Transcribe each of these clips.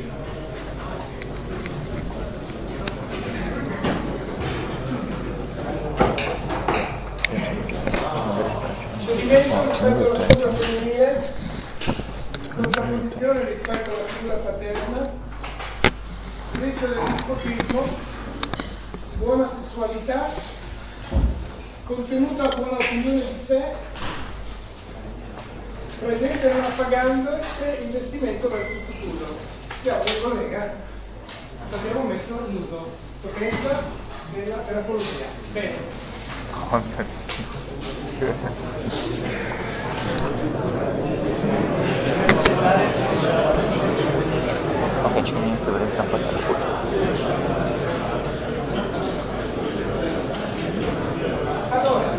Cedimento rispetto alla figura femminile, contrapposizione rispetto alla figura paterna, spirito del dispotismo, buona sessualità, contenuta buona opinione di sé, presente non appagando e investimento verso il futuro. Oggi, collega, abbiamo messo a nudo potenza della terapologia. Bene. Ok, ci viene a vedere sempre la foto. Allora,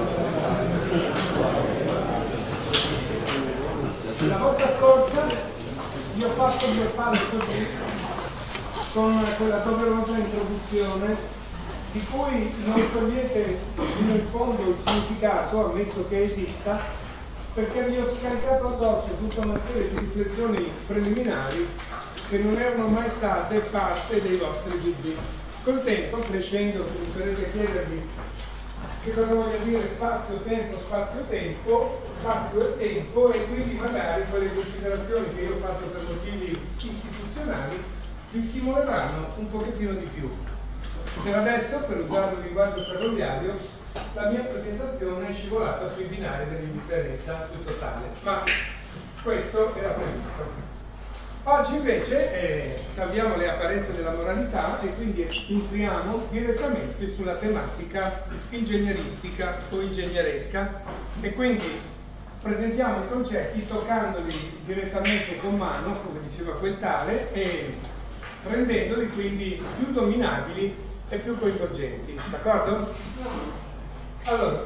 la volta scorsa vi ho fatto il mio padre così, con quella doverosa introduzione di cui non togliete fino in fondo il significato, ammesso che esista, perché vi ho scaricato addosso tutta una serie di riflessioni preliminari che non erano mai state parte dei vostri dubbi. Col tempo, crescendo, inizierete a chiedervi che cosa voglia dire spazio-tempo, spazio e tempo, e quindi magari quelle considerazioni che io ho fatto per motivi istituzionali vi stimoleranno un pochettino di più. Per adesso, per usare il linguaggio ferroviario, la mia presentazione è scivolata sui binari dell'indifferenza più totale, ma questo era previsto. Oggi invece salviamo le apparenze della moralità e quindi entriamo direttamente sulla tematica ingegneristica o ingegneresca, e quindi presentiamo i concetti toccandoli direttamente con mano, come diceva quel tale, e rendendoli quindi più dominabili e più coinvolgenti, d'accordo? Allora,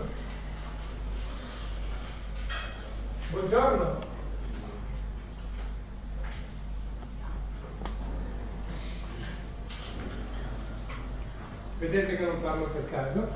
buongiorno. Vedete che non parlo per caso?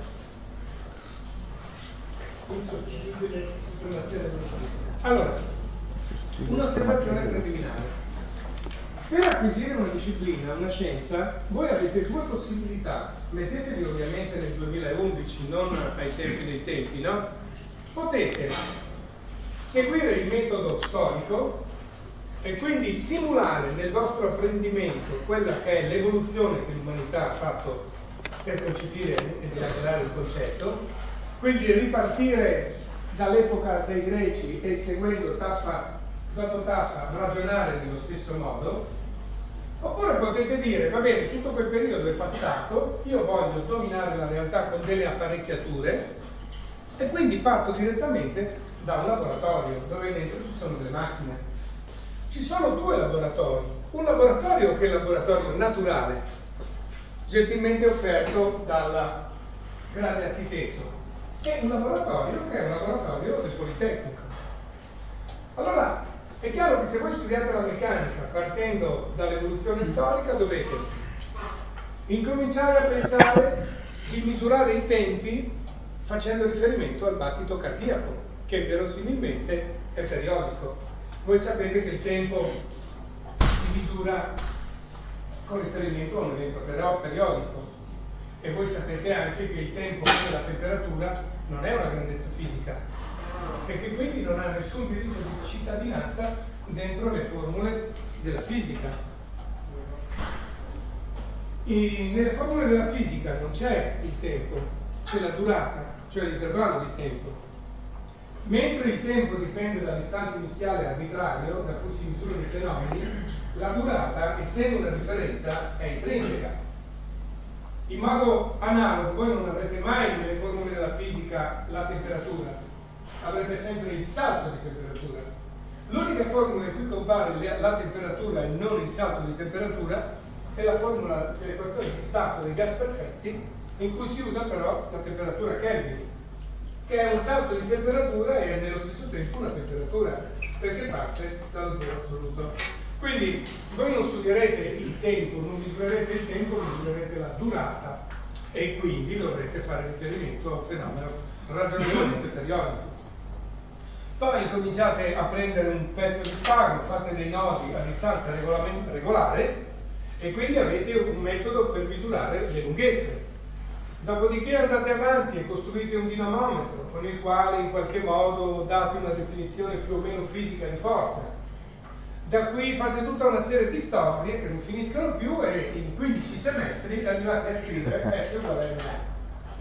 Insostituibile informazione del studio. Allora, un'osservazione preliminare. Per acquisire una disciplina, una scienza, voi avete due possibilità. Mettetevi ovviamente nel 2011, non ai tempi dei tempi, no? Potete seguire il metodo storico e quindi simulare nel vostro apprendimento quella che è l'evoluzione che l'umanità ha fatto per concepire ed elaborare il concetto, quindi ripartire dall'epoca dei greci e seguendo tappa dopo tappa ragionare nello stesso modo. Oppure potete dire, va bene, tutto quel periodo è passato, io voglio dominare la realtà con delle apparecchiature e quindi parto direttamente da un laboratorio dove dentro ci sono delle macchine. Ci sono due laboratori, un laboratorio che è il laboratorio naturale, gentilmente offerto dalla grande architetto, e un laboratorio che è un laboratorio del Politecnico. Allora, è chiaro che se voi studiate la meccanica partendo dall'evoluzione storica dovete incominciare a pensare di misurare i tempi facendo riferimento al battito cardiaco, che verosimilmente è periodico. Voi sapete che il tempo si misura con riferimento a un evento periodico, e voi sapete anche che il tempo e la temperatura non è una grandezza fisica, e che quindi non ha nessun diritto di cittadinanza dentro le formule della fisica. Nelle formule della fisica non c'è il tempo, c'è la durata, cioè l'intervallo di tempo. Mentre il tempo dipende dall'istante iniziale arbitrario da cui si misurano i fenomeni, la durata, essendo una differenza, è intrinseca. In modo analogo, voi non avrete mai nelle formule della fisica la temperatura, avrete sempre il salto di temperatura. L'unica formula in cui compare la temperatura e non il salto di temperatura è la formula dell'equazione di stato dei gas perfetti, in cui si usa però la temperatura Kelvin, che è un salto di temperatura e è nello stesso tempo una temperatura, perché parte dallo zero assoluto. Quindi voi non studierete il tempo, non misurerete il tempo, misurerete la durata, e quindi dovrete fare riferimento a un fenomeno ragionevolmente periodico. Poi cominciate a prendere un pezzo di spago, fate dei nodi a distanza regolare e quindi avete un metodo per misurare le lunghezze. Dopodiché andate avanti e costruite un dinamometro con il quale in qualche modo date una definizione più o meno fisica di forza. Da qui fate tutta una serie di storie che non finiscono più e in 15 semestri arrivate a scrivere F uguale a M.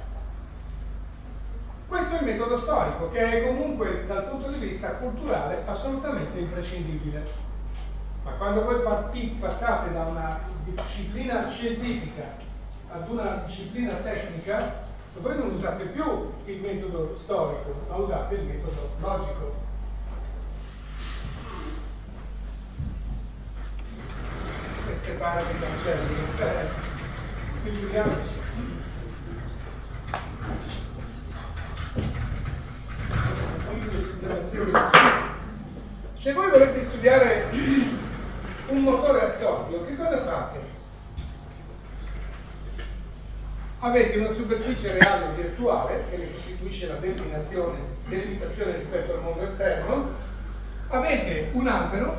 Questo è il metodo storico, che è comunque dal punto di vista culturale assolutamente imprescindibile. Ma quando voi passate da una disciplina scientifica ad una disciplina tecnica, voi non usate più il metodo storico, ma usate il metodo logico. E pare che cancelli, figuriamoci. Se voi volete studiare un motore a scoppio, che cosa fate? Avete una superficie reale o virtuale che ne costituisce la delimitazione rispetto al mondo esterno, avete un albero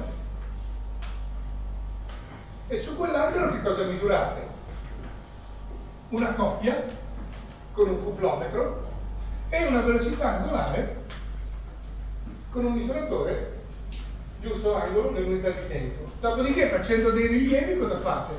e su quell'albero che cosa misurate? Una coppia con un cuplometro e una velocità angolare con un misuratore giusto angolo nell'unità di tempo. Dopodiché, facendo dei rilievi, cosa fate?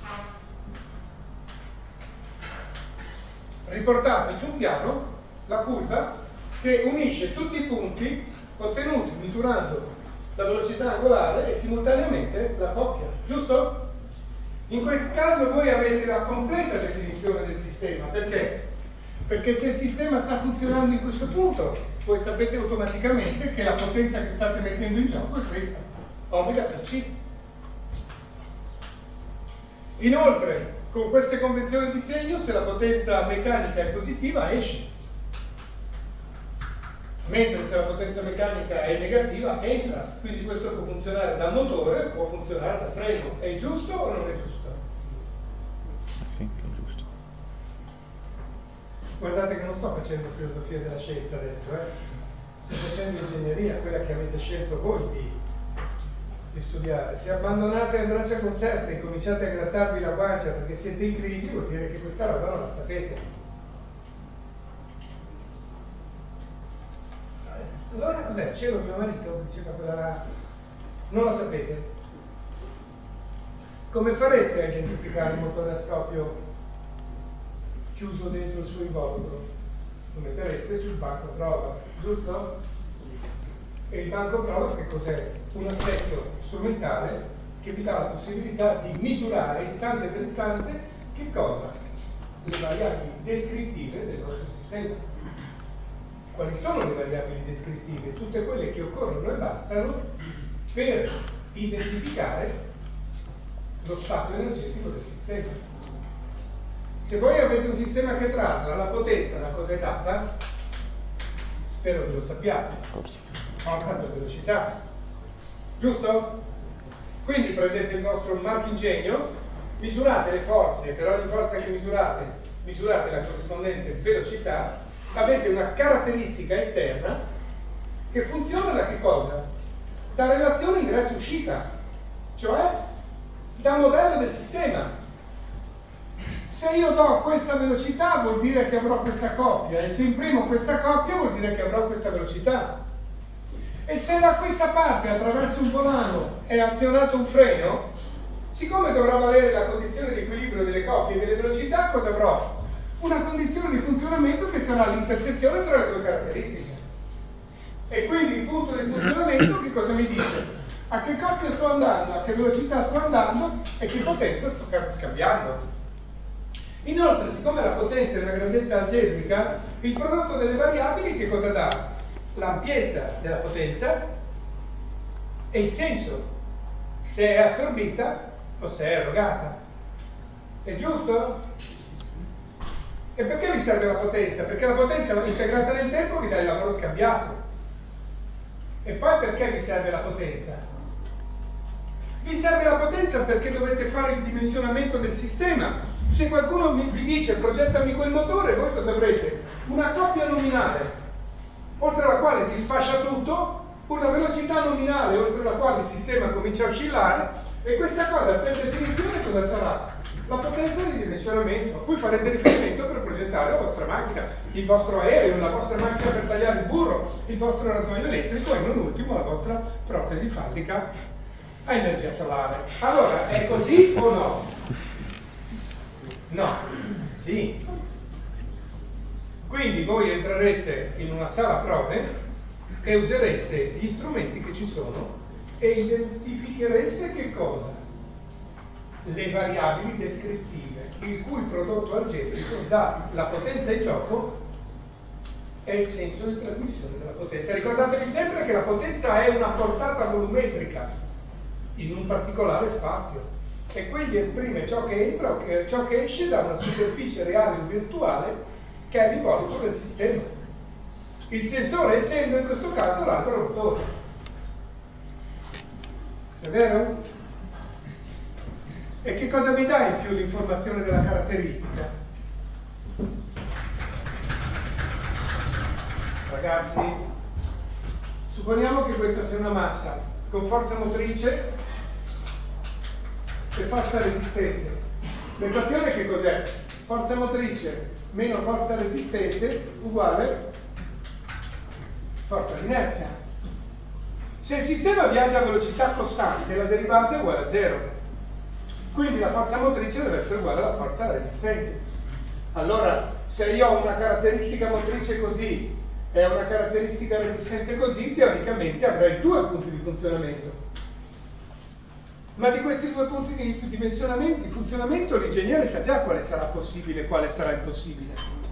Riportate sul piano la curva che unisce tutti i punti ottenuti misurando la velocità angolare e simultaneamente la coppia, giusto? In quel caso voi avete la completa definizione del sistema. Perché? Perché se il sistema sta funzionando in questo punto, voi sapete automaticamente che la potenza che state mettendo in gioco è questa, omega per C. Inoltre, con queste convenzioni di segno, se la potenza meccanica è positiva, esce. Mentre se la potenza meccanica è negativa, entra. Quindi questo può funzionare da motore, può funzionare da freno. È giusto o non è giusto? Sì, è giusto. Guardate che non sto facendo filosofia della scienza adesso, sto facendo ingegneria, quella che avete scelto voi di studiare. Se abbandonate il braccia conserte e cominciate a grattarvi la guancia perché siete in crisi, vuol dire che questa roba non la sapete. Allora cos'è? C'era mio marito che diceva quella là, non la sapete? Come fareste a identificare il motore a scoppio chiuso dentro il suo involucro? Lo mettereste sul banco prova, giusto? E il banco prova che cos'è? Un assetto strumentale che vi dà la possibilità di misurare istante per istante che cosa? Le variabili descrittive del nostro sistema. Quali sono le variabili descrittive? Tutte quelle che occorrono e bastano per identificare lo stato energetico del sistema. Se voi avete un sistema che trasla la potenza da cosa è data, spero che lo sappiate, forza per velocità, giusto? Quindi prendete il vostro marchingegno, misurate le forze, per ogni forza che misurate la corrispondente velocità, avete una caratteristica esterna che funziona da che cosa? Da relazione ingresso-uscita, cioè da modello del sistema. Se io do questa velocità vuol dire che avrò questa coppia, e se imprimo questa coppia vuol dire che avrò questa velocità. E se da questa parte attraverso un volano è azionato un freno, siccome dovrà valere la condizione di equilibrio delle coppie e delle velocità, cosa avrò? Una condizione di funzionamento che sarà l'intersezione tra le due caratteristiche. E quindi il punto di funzionamento che cosa mi dice? A che coppia sto andando, a che velocità sto andando e che potenza sto scambiando. Inoltre, siccome la potenza è una grandezza algebrica, il prodotto delle variabili che cosa dà? L'ampiezza della potenza e il senso, se è assorbita o se è erogata. È giusto? E perché vi serve la potenza? Perché la potenza integrata nel tempo vi dà il lavoro scambiato. E poi perché vi serve la potenza? Vi serve la potenza perché dovete fare il dimensionamento del sistema. Se qualcuno vi dice progettami quel motore, voi cosa avrete? Una coppia nominale, oltre alla quale si sfascia tutto, una velocità nominale oltre la quale il sistema comincia a oscillare, e questa cosa per definizione cosa sarà? La potenza di dimensionamento a cui farete riferimento per progettare la vostra macchina, il vostro aereo, la vostra macchina per tagliare il burro, il vostro rasoio elettrico e non ultimo la vostra protesi fallica a energia solare. Allora, è così o no? No. Sì. Quindi voi entrereste in una sala prove e usereste gli strumenti che ci sono e identifichereste che cosa? Le variabili descrittive, il cui prodotto algebrico dà la potenza in gioco e il senso di trasmissione della potenza. Ricordatevi sempre che la potenza è una portata volumetrica in un particolare spazio e quindi esprime ciò che entra o ciò che esce da una superficie reale o virtuale che è l'involucro del sistema. Il sensore essendo in questo caso l'albero rotore. È vero? E che cosa mi dà in più l'informazione della caratteristica? Ragazzi, supponiamo che questa sia una massa con forza motrice e forza resistente. L'equazione che cos'è? Forza motrice meno forza resistente uguale forza di inerzia. Se il sistema viaggia a velocità costante, la derivata è uguale a 0. Quindi la forza motrice deve essere uguale alla forza resistente. Allora, se io ho una caratteristica motrice così e una caratteristica resistente così, teoricamente avrei due punti di funzionamento. Ma di questi due punti di funzionamento l'ingegnere sa già quale sarà possibile e quale sarà impossibile.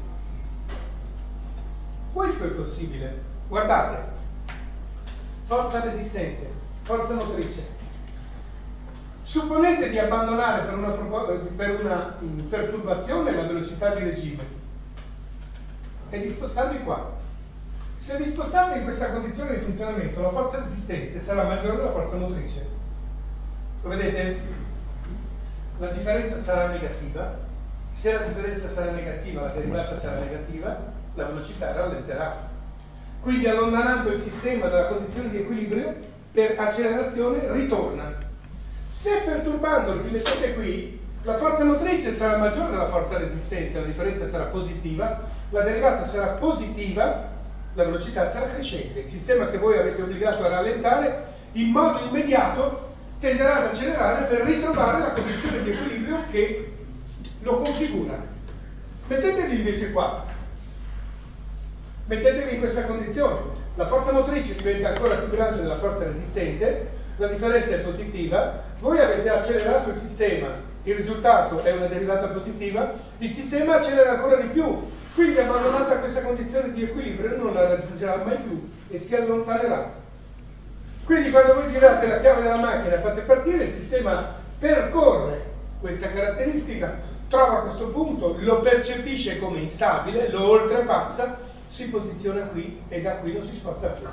Questo è possibile. Guardate, forza resistente, forza motrice. Supponete di abbandonare per una perturbazione la velocità di regime e di spostarvi qua. Se vi spostate in questa condizione di funzionamento, la forza resistente sarà maggiore della forza motrice. Lo vedete? La differenza sarà negativa. Se la differenza sarà negativa, la derivata sarà negativa, la velocità rallenterà. Quindi allontanando il sistema dalla condizione di equilibrio, per accelerazione ritorna. Se perturbandolo vi mettete qui, la forza motrice sarà maggiore della forza resistente, la differenza sarà positiva, la derivata sarà positiva, la velocità sarà crescente. Il sistema che voi avete obbligato a rallentare in modo immediato tenderà ad accelerare per ritrovare la condizione di equilibrio che lo configura. Mettetevi invece qua, mettetevi in questa condizione, la forza motrice diventa ancora più grande della forza resistente, la differenza è positiva, voi avete accelerato il sistema, il risultato è una derivata positiva, il sistema accelera ancora di più, quindi abbandonata questa condizione di equilibrio non la raggiungerà mai più e si allontanerà. Quindi quando voi girate la chiave della macchina e fate partire, il sistema percorre questa caratteristica, trova questo punto, lo percepisce come instabile, lo oltrepassa, si posiziona qui e da qui non si sposta più.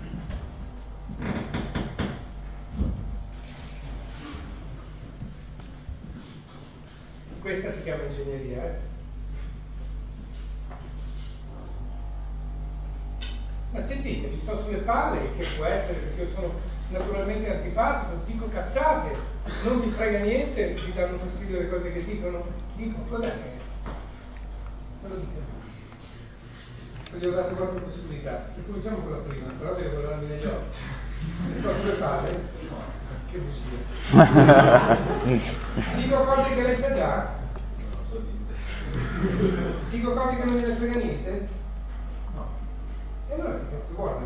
Questa si chiama ingegneria, Ma sentite, vi sto sulle palle, che può essere perché io sono naturalmente antipatico, dico cazzate, non mi frega niente, vi danno fastidio le cose che dicono, dico cos'è che è? Me lo dite. Gli ho dato qualche possibilità, cominciamo con la prima, però devo guardarmi negli occhi. Mi sto sulle palle? Che bugia. Dico cose che lei sa già? Dico cose che non me ne frega niente? E allora che cazzo vuole?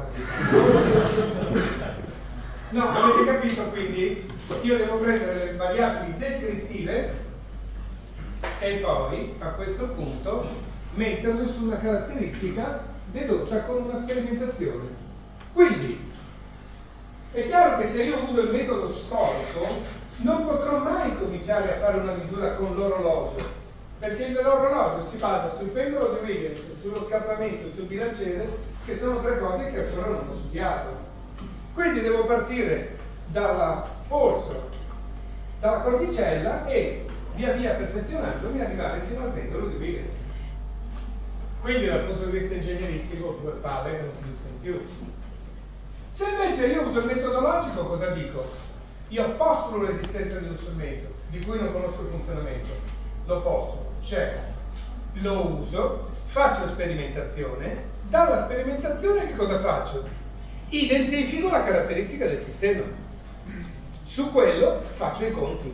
No, avete capito quindi? Io devo prendere le variabili descrittive e poi a questo punto metterle su una caratteristica dedotta con una sperimentazione. Quindi è chiaro che se io uso il metodo storico non potrò mai cominciare a fare una misura con l'orologio, perché l'orologio si basa sul pendolo di Williams, sullo scappamento e sul bilanciere, che sono tre cose che ancora non ho studiato. Quindi devo partire dal polso, dalla cordicella e via via perfezionandomi arrivare fino al pendolo di Williams. Quindi dal punto di vista ingegneristico due palle che non finiscono più. Se invece io uso il metodo logico, cosa dico? Io postulo l'esistenza di uno strumento di cui non conosco il funzionamento, lo postulo, cioè lo uso, faccio sperimentazione, dalla sperimentazione che cosa faccio? Identifico la caratteristica del sistema, su quello faccio i conti,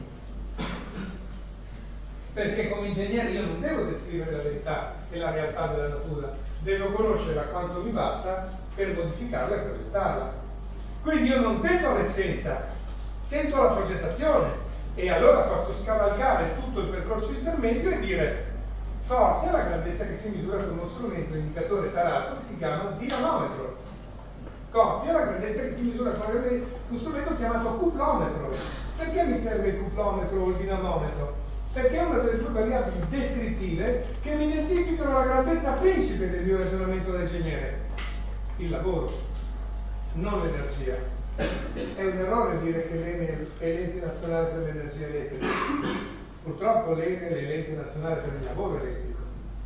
perché come ingegnere io non devo descrivere la verità e la realtà della natura, devo conoscerla quanto mi basta per modificarla e progettarla. Quindi io non tento l'essenza, tento la progettazione, e allora posso scavalcare tutto il percorso intermedio e dire forza è la grandezza che si misura con uno strumento indicatore tarato che si chiama dinamometro, coppia è la grandezza che si misura con uno strumento chiamato cuplometro. Perché mi serve il cuplometro o il dinamometro? Perché è una delle due variabili descrittive che mi identificano la grandezza principe del mio ragionamento da ingegnere, il lavoro, non l'energia. È un errore dire che l'Enel è l'ente nazionale per l'energia elettrica. Purtroppo l'Enel è l'ente nazionale per il lavoro elettrico.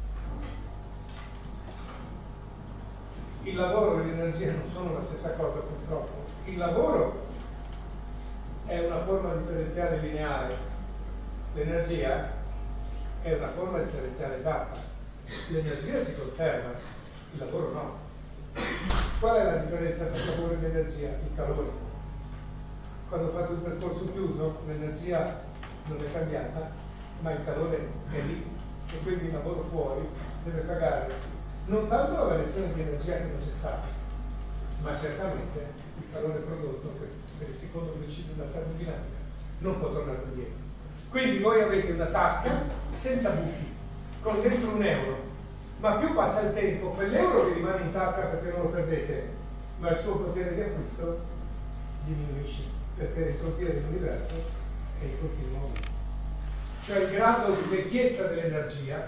Il lavoro e l'energia non sono la stessa cosa, purtroppo. Il lavoro è una forma differenziale lineare, l'energia è una forma differenziale esatta. L'energia si conserva, il lavoro no. Qual è la differenza tra lavoro e l'energia? Il calore. Quando fate un percorso chiuso, l'energia non è cambiata, ma il calore è lì, e quindi il lavoro fuori deve pagare non tanto la variazione di energia che non c'è stata, ma certamente il calore prodotto per il secondo principio della termodinamica non può tornare indietro. Quindi voi avete una tasca senza buchi, con dentro un euro, ma più passa il tempo, quell'euro vi rimane in tasca perché non lo perdete, ma il suo potere di acquisto diminuisce, perché l'entropia dell'universo è in continuo aumento. Cioè il grado di vecchiezza dell'energia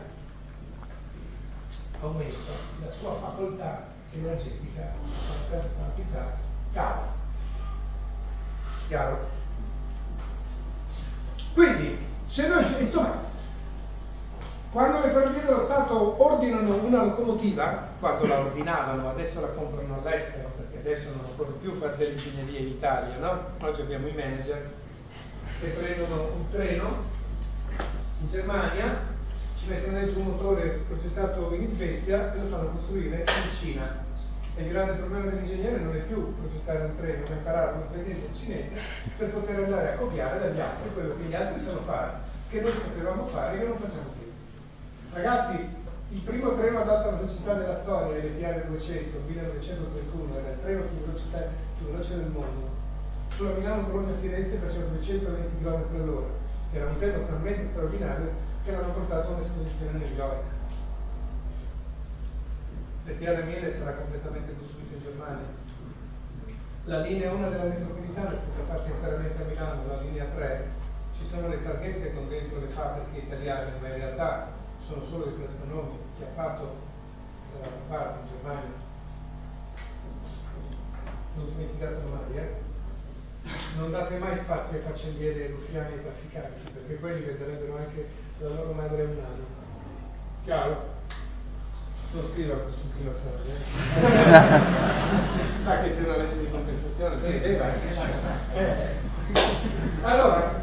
aumenta, la sua facoltà energetica, per quantità, cala. Chiaro? Quindi, se noi, insomma, quando le Ferrovie dello Stato ordinano una locomotiva, quando la ordinavano, adesso la comprano all'estero, perché adesso non occorre più fare dell'ingegneria in Italia, no? Oggi abbiamo i manager che prendono un treno in Germania, ci mettono dentro un motore progettato in Svezia e lo fanno costruire in Cina. E il grande problema dell'ingegnere non è più progettare un treno, ma imparare uno svedese e un cinese per poter andare a copiare dagli altri quello che gli altri sanno fare, che noi sapevamo fare e che non facciamo più. Ragazzi, il primo treno ad alta velocità della storia, l'ETR 200, 1931, era il treno più veloce del mondo. Sulla Milano-Bologna-Firenze faceva 220 km all'ora. Era un treno talmente straordinario che l'hanno portato a un'esposizione New York. L'ETR 1000 sarà completamente costruito in Germania. La linea 1 della metropolitana è stata fatta interamente a Milano, la linea 3 ci sono le targhette con dentro le fabbriche italiane, ma in realtà sono solo i prestanomi che ha fatto dall'altra parte in Germania. Non dimenticate mai, non date mai spazio ai faccendieri, ai ruffiani e ai trafficanti, perché quelli venderebbero anche la loro madre un anno. Chiaro? Non scriva quest'ultima frase. Sa che c'è una legge di compensazione? Sì, esatto. Allora,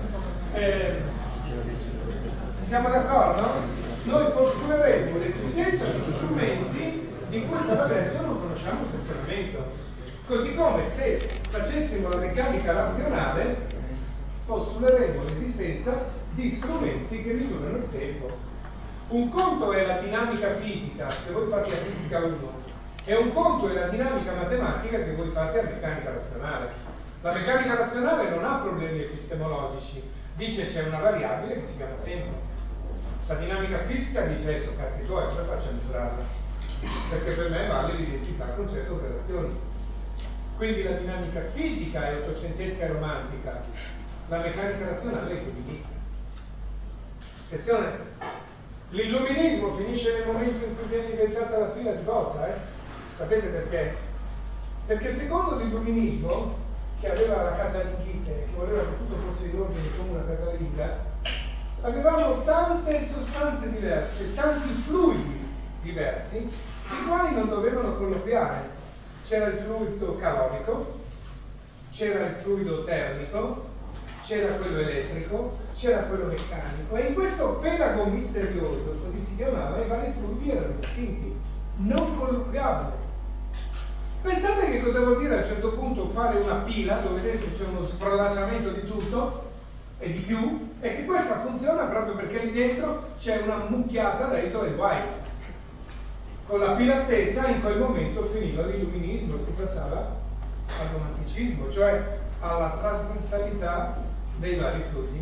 siamo d'accordo? Noi postuleremo l'esistenza di strumenti di cui per adesso non conosciamo il funzionamento. Così come se facessimo la meccanica razionale, postuleremo l'esistenza di strumenti che misurano il tempo. Un conto è la dinamica fisica, che voi fate a fisica 1, e un conto è la dinamica matematica che voi fate a meccanica razionale. La meccanica razionale non ha problemi epistemologici, dice c'è una variabile che si chiama tempo. La dinamica fisica dice sto cazzi tuoi, come faccio a misurarla? Perché per me vale l'identità concetto operazioni. Quindi la dinamica fisica è ottocentesca e romantica, la meccanica razionale è illuminista. Attenzione, l'illuminismo finisce nel momento in cui viene inventata la pila di volta, Sapete perché? Perché secondo l'illuminismo, che aveva la casalinghite, che voleva che tutto fosse in ordine come una casalinga, avevamo tante sostanze diverse, tanti fluidi diversi, i quali non dovevano colloquiare. c'era il fluido calorico, c'era il fluido termico, c'era quello elettrico, c'era quello meccanico, e in questo pelago misterioso, così si chiamava, i vari fluidi erano distinti, non colloquiabili. Pensate che cosa vuol dire a un certo punto fare una pila dove dentro c'è uno sbrolacciamento di tutto e di più, e che questa funziona proprio perché lì dentro c'è una mucchiata da isole White. Con la pila stessa in quel momento finiva l'illuminismo, si passava al romanticismo, cioè alla trasversalità dei vari fluidi.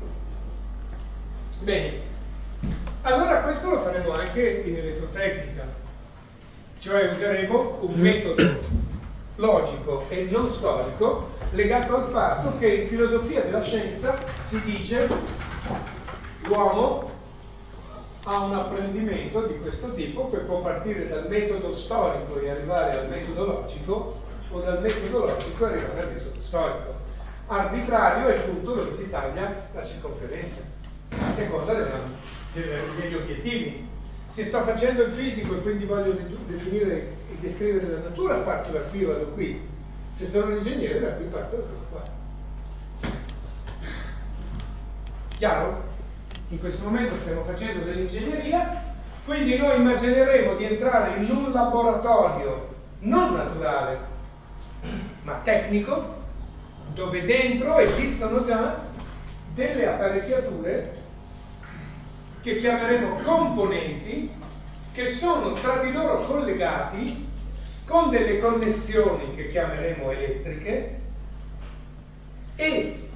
Bene, allora questo lo faremo anche in elettrotecnica, cioè useremo un metodo logico e non storico legato al fatto che in filosofia della scienza si dice l'uomo ha un apprendimento di questo tipo che può partire dal metodo storico e arrivare al metodo logico, o dal metodo logico e arrivare al metodo storico. Arbitrario è il punto dove si taglia la circonferenza, a seconda degli obiettivi. Se sto facendo il fisico e quindi voglio definire e descrivere la natura, parto da qui e vado qui. Se sono un ingegnere, da qui parto da qua. Chiaro? In questo momento stiamo facendo dell'ingegneria, quindi noi immagineremo di entrare in un laboratorio non naturale, ma tecnico, dove dentro esistono già delle apparecchiature che chiameremo componenti, che sono tra di loro collegati con delle connessioni che chiameremo elettriche, e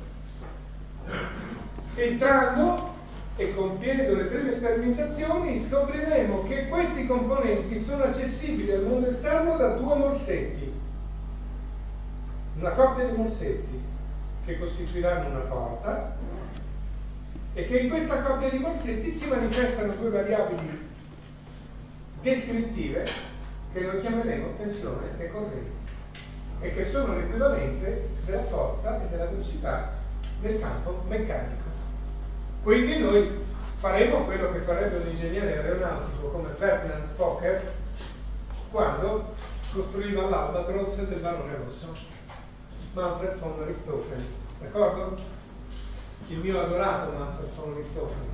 entrando e compiendo le prime sperimentazioni scopriremo che questi componenti sono accessibili al mondo esterno da due morsetti, una coppia di morsetti che costituiranno una porta, e che in questa coppia di morsetti si manifestano due variabili descrittive che noi chiameremo tensione e corrente, e che sono l'equivalente della forza e della velocità nel campo meccanico. Quindi noi faremo quello che farebbe un ingegnere aeronautico come Ferdinand Fokker quando costruiva l'Albatros del Barone Rosso, Manfred von Richthofen, d'accordo? Il mio adorato Manfred von Richthofen,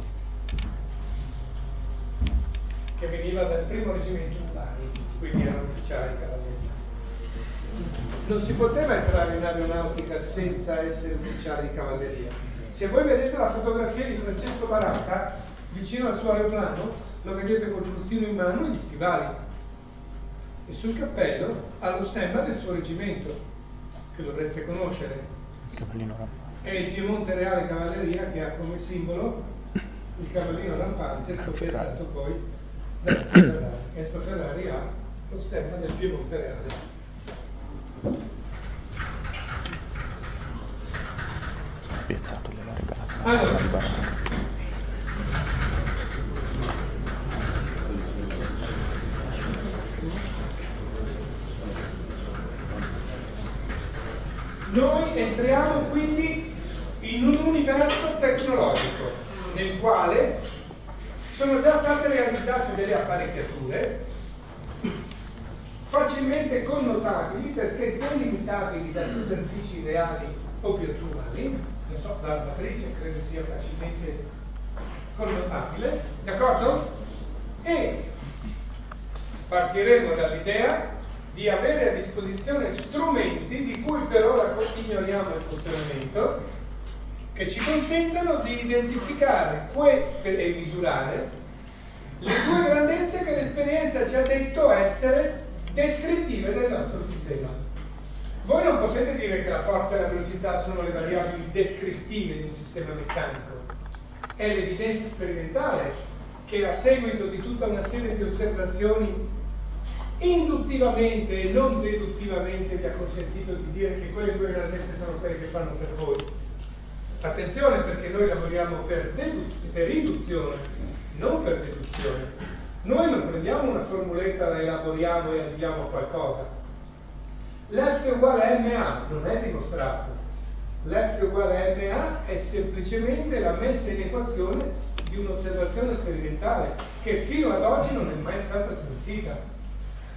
che veniva dal primo reggimento Urbani, quindi era un ufficiale di cavalleria. Non si poteva entrare in aeronautica senza essere ufficiale di cavalleria. Se voi vedete la fotografia di Francesco Baracca vicino al suo aeroplano, lo vedete col frustino in mano e gli stivali, e sul cappello ha lo stemma del suo reggimento, che dovreste conoscere. È il Piemonte Reale Cavalleria, che ha come simbolo il cavallino rampante scopiazzato poi da Enzo Ferrari. Enzo Ferrari ha lo stemma del Piemonte Reale. Piazzato gliel'ha regalato. Allora, noi entriamo quindi in un universo tecnologico nel quale sono già state realizzate delle apparecchiature facilmente connotabili perché delimitabili da superfici reali o virtuali. Non so, la matrice credo sia facilmente connotabile, d'accordo? E partiremo dall'idea di avere a disposizione strumenti di cui per ora ignoriamo il funzionamento, che ci consentano di identificare e misurare le due grandezze che l'esperienza ci ha detto essere descrittive del nostro sistema. Voi non potete dire che la forza e la velocità sono le variabili descrittive di un sistema meccanico. È l'evidenza sperimentale che a seguito di tutta una serie di osservazioni induttivamente e non deduttivamente vi ha consentito di dire che quelle due grandezze sono quelle che fanno per voi. Attenzione, perché noi lavoriamo per induzione, non per deduzione. Noi non prendiamo una formuletta, la elaboriamo e arriviamo a qualcosa. L'F uguale a MA non è dimostrato. L'F uguale a MA è semplicemente la messa in equazione di un'osservazione sperimentale che fino ad oggi non è mai stata smentita.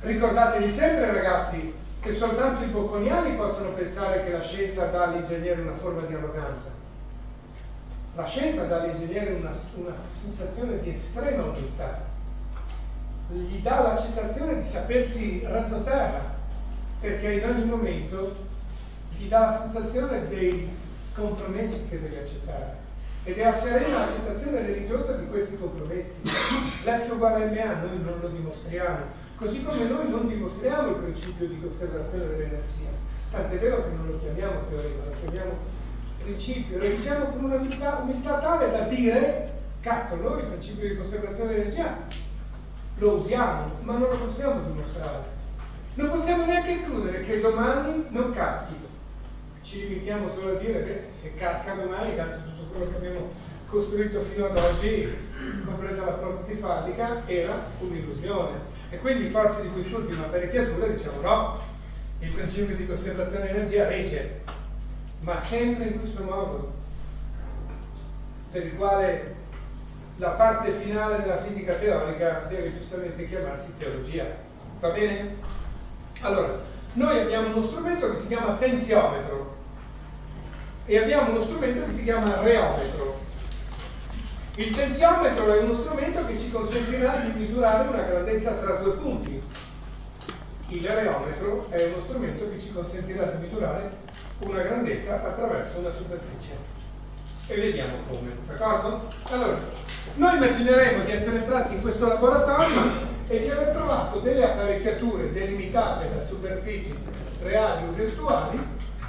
Ricordatevi sempre, ragazzi, che soltanto i bocconiani possono pensare che la scienza dà all'ingegnere una forma di arroganza. La scienza dà all'ingegnere una sensazione di estrema umiltà, gli dà l'accettazione di sapersi rasoterra, perché in ogni momento gli dà la sensazione dei compromessi che deve accettare ed è la serena accettazione religiosa di questi compromessi. L'F uguale MA noi non lo dimostriamo, così come noi non dimostriamo il principio di conservazione dell'energia, tant'è vero che non lo chiamiamo teorema, lo chiamiamo principio, lo diciamo con una umiltà tale da dire, cazzo, noi il principio di conservazione dell'energia lo usiamo, ma non lo possiamo dimostrare. Non possiamo neanche escludere che domani non caschi. Ci limitiamo solo a dire che se casca domani, cazzo, tutto quello che abbiamo costruito fino ad oggi, compresa la protesi fallica, era un'illusione. E quindi, forti di quest'ultima apparecchiatura, diciamo no, il principio di conservazione dell'energia regge, ma sempre in questo modo, per il quale la parte finale della fisica teorica deve giustamente chiamarsi teologia. Va bene? Allora, noi abbiamo uno strumento che si chiama tensiometro e abbiamo uno strumento che si chiama reometro. Il tensiometro è uno strumento che ci consentirà di misurare una grandezza tra due punti. Il reometro è uno strumento che ci consentirà di misurare una grandezza attraverso una superficie. E vediamo come, d'accordo? Allora, noi immagineremo di essere entrati in questo laboratorio e di aver trovato delle apparecchiature delimitate da superfici reali o virtuali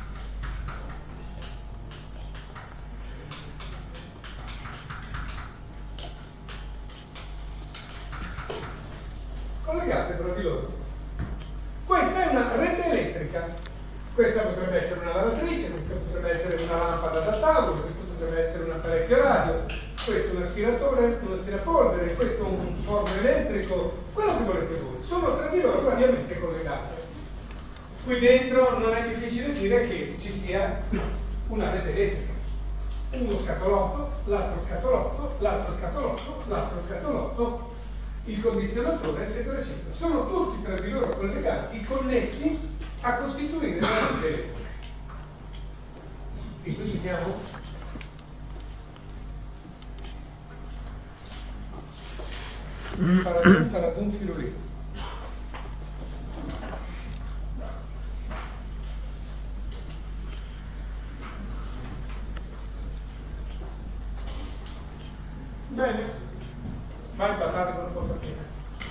collegate tra di loro. Questa è una rete elettrica. Questa potrebbe essere una lavatrice, questa potrebbe essere una lampada da tavolo, questo potrebbe essere un apparecchio radio, questo è un aspiratore, un aspirapolvere, questo è un forno elettrico, quello che volete voi. Sono tra di loro variamente collegate. Qui dentro non è difficile dire che ci sia una rete elettrica. Uno scatolotto, l'altro scatolotto, l'altro scatolotto, l'altro scatolotto, il condizionatore, eccetera, eccetera. Sono tutti tra di loro collegati, connessi a costituire la rete elettrica. Fin qui ci siamo? Raggiunta la zoom filo lì. Bene, ma il patate non può far bene.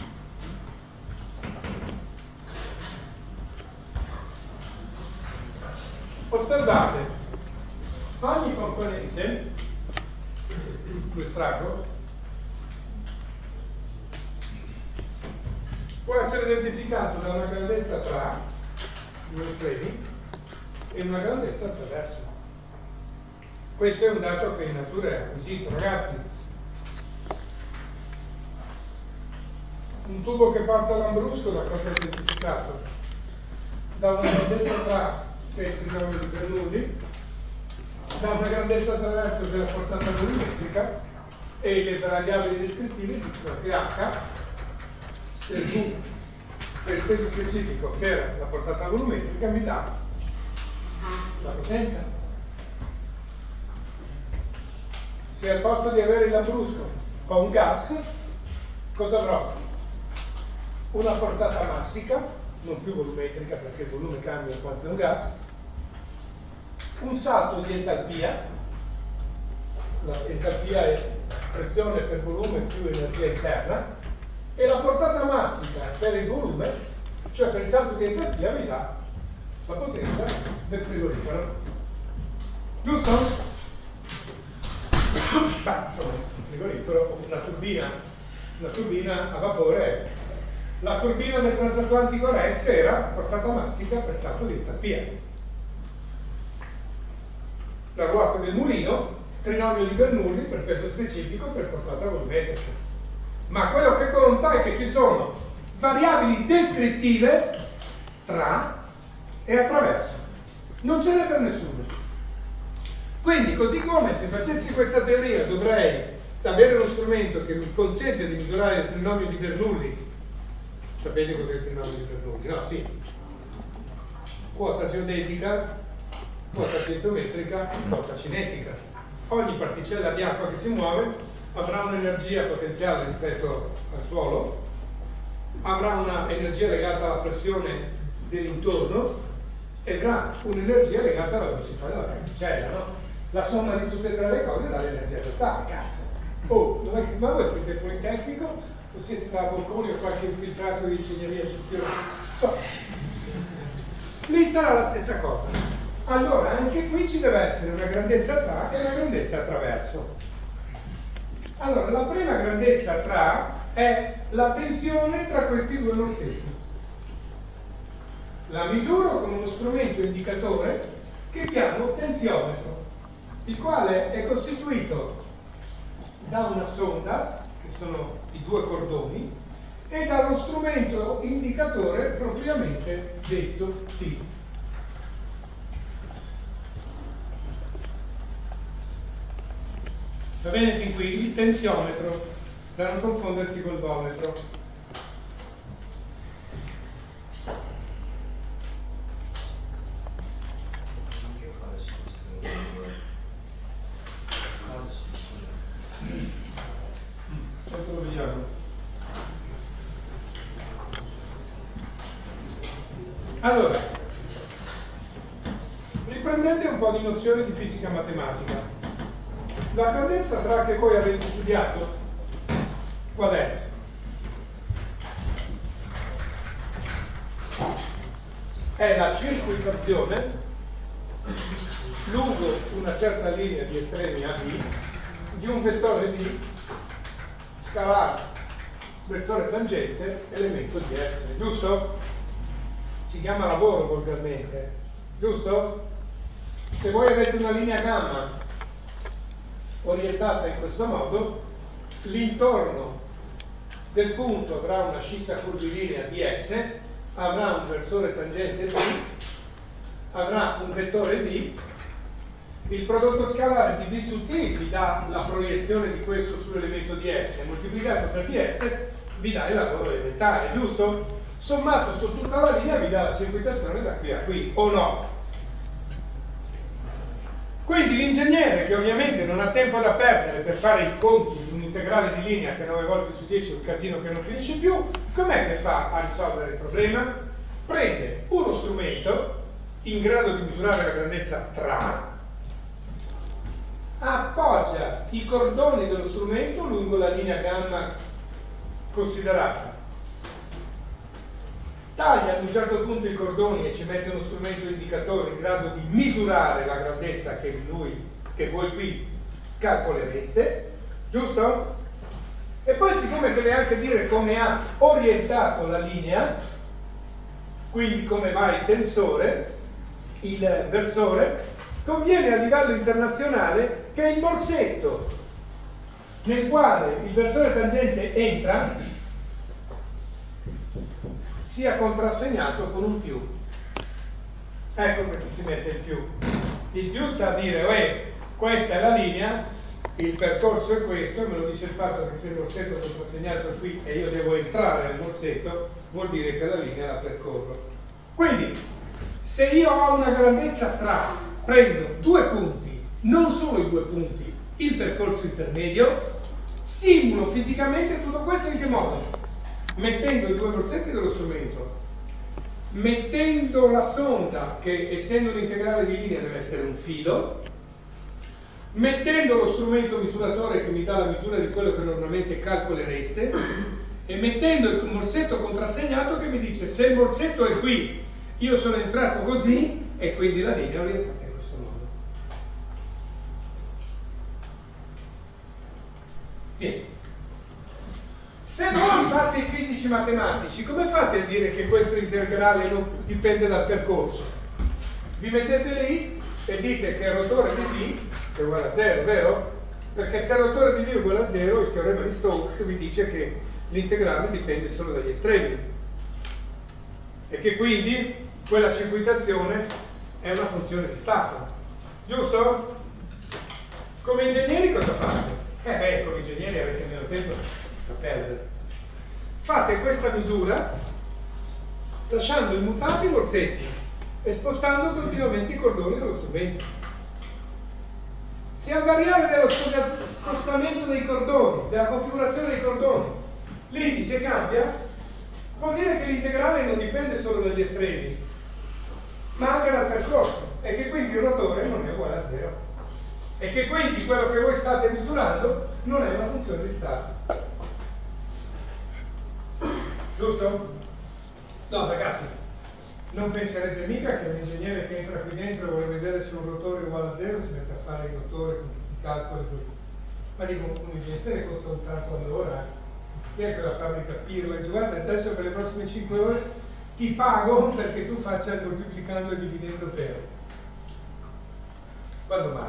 Osservate, ogni componente, lo estraggo, può essere identificato da una grandezza tra due estremi e una grandezza attraverso. Questo è un dato che in natura è acquisito, ragazzi. Un tubo che porta l'ambrusco da cosa è identificato? Da una grandezza tra i trinomio di Bernoulli, da una grandezza attraverso della portata volumetrica e le variabili descrittive dicono che H se V per il peso specifico che era la portata volumetrica mi dà la potenza. Se al posto di avere il lambrusco ho un gas, cosa avrò? Una portata massica, non più volumetrica perché il volume cambia quanto è un gas, un salto di entalpia, la entalpia è pressione per volume più energia interna, e la portata massica per il volume, cioè per il salto di entalpia, mi dà la potenza del frigorifero. Giusto? Beh, insomma, un frigorifero, una turbina a vapore. La turbina del transatlantico Rex era portata massica per salto di entalpia. La ruota del mulino, trinomio di Bernoulli per peso specifico per portata volumetrica. Ma quello che conta è che ci sono variabili descrittive tra e attraverso. Non ce n'è per nessuno. Quindi, così come se facessi questa teoria dovrei avere uno strumento che mi consente di misurare il trinomio di Bernoulli Sapete cos'è il trinomio di Bernoulli? No, sì. Quota geodetica, quota geometrica, quota cinetica. Ogni particella di acqua che si muove avrà un'energia potenziale rispetto al suolo, avrà un'energia legata alla pressione dell'intorno e avrà un'energia legata alla velocità della particella, no? La somma di tutte e tre le cose dà l'energia totale, cazzo. Oh, ma voi siete politecnico o siete da Bocconi o qualche infiltrato di ingegneria e gestione? Lì sarà la stessa cosa. Allora, anche qui ci deve essere una grandezza tra e una grandezza attraverso. Allora, la prima grandezza tra è la tensione tra questi due morsetti. La misuro con uno strumento indicatore che chiamo tensiometro, il quale è costituito da una sonda, che sono i due cordoni, e dallo strumento indicatore propriamente detto T. Va bene fin qui? Il tensiometro, da non confondersi col vometro. Adesso lo vediamo. Allora, riprendete un po' di nozioni di fisica matematica. La grandezza tra che voi avete studiato, qual è? È la circuitazione lungo una certa linea di estremi AB di un vettore V scalare, versore tangente, elemento di S, giusto? Si chiama lavoro volgarmente, giusto? Se voi avete una linea gamma orientata in questo modo, l'intorno del punto avrà una scissa curvilinea di S, avrà un versore tangente V, avrà un vettore V, il prodotto scalare di V su T vi dà la proiezione di questo sull'elemento di S, moltiplicato per ds vi dà il lavoro elementare, giusto? Sommato su tutta la linea vi dà la circuitazione da qui a qui, o no? Quindi l'ingegnere, che ovviamente non ha tempo da perdere per fare i conti di un integrale di linea che 9 volte su 10 è un casino che non finisce più, com'è che fa a risolvere il problema? Prende uno strumento in grado di misurare la grandezza tra, appoggia i cordoni dello strumento lungo la linea gamma considerata, taglia ad un certo punto i cordoni e ci mette uno strumento indicatore in grado di misurare la grandezza che voi qui calcolereste, giusto? E poi, siccome deve anche dire come ha orientato la linea, quindi come va il tensore, il versore, conviene a livello internazionale che il morsetto nel quale il versore tangente entra sia contrassegnato con un più. Ecco perché si mette il più. Il più sta a dire, questa è la linea, il percorso è questo, me lo dice il fatto che se il morsetto è contrassegnato qui e io devo entrare nel morsetto, vuol dire che la linea la percorro. Quindi, se io ho una grandezza tra, prendo due punti, non solo i due punti, il percorso intermedio, simulo fisicamente tutto questo in che modo? Mettendo i due morsetti dello strumento, mettendo la sonda, che essendo un integrale di linea deve essere un filo, mettendo lo strumento misuratore che mi dà la misura di quello che normalmente calcolereste, e mettendo il morsetto contrassegnato che mi dice se il morsetto è qui, io sono entrato così e quindi la linea è orientata in questo modo. Sì. Se voi fate i fisici matematici, come fate a dire che questo integrale non dipende dal percorso? Vi mettete lì e dite che il rotore di V è uguale a 0, vero? Perché se il rotore di V è uguale a 0, il teorema di Stokes vi dice che l'integrale dipende solo dagli estremi e che quindi quella circuitazione è una funzione di stato, giusto? Come ingegneri cosa fate? Come ingegneri avete meno tempo da perdere. Fate questa misura lasciando immutati i morsetti e spostando continuamente i cordoni dello strumento. Se al variare dello spostamento dei cordoni, della configurazione dei cordoni, l'indice cambia, vuol dire che l'integrale non dipende solo dagli estremi, ma anche dal percorso, e che quindi il rotore non è uguale a 0. E che quindi quello che voi state misurando non è una funzione di stato. Giusto? No, ragazzi, non penserete mica che un ingegnere che entra qui dentro e vuole vedere se un rotore è uguale a 0 si mette a fare il rotore con tutti i calcoli così. Ma dico, un ingegnere costa un tanto all'ora. Chi è quella fabbrica Pirla? Dice, guarda, adesso per le prossime 5 ore ti pago perché tu faccia il moltiplicando e dividendo per. Quando mai?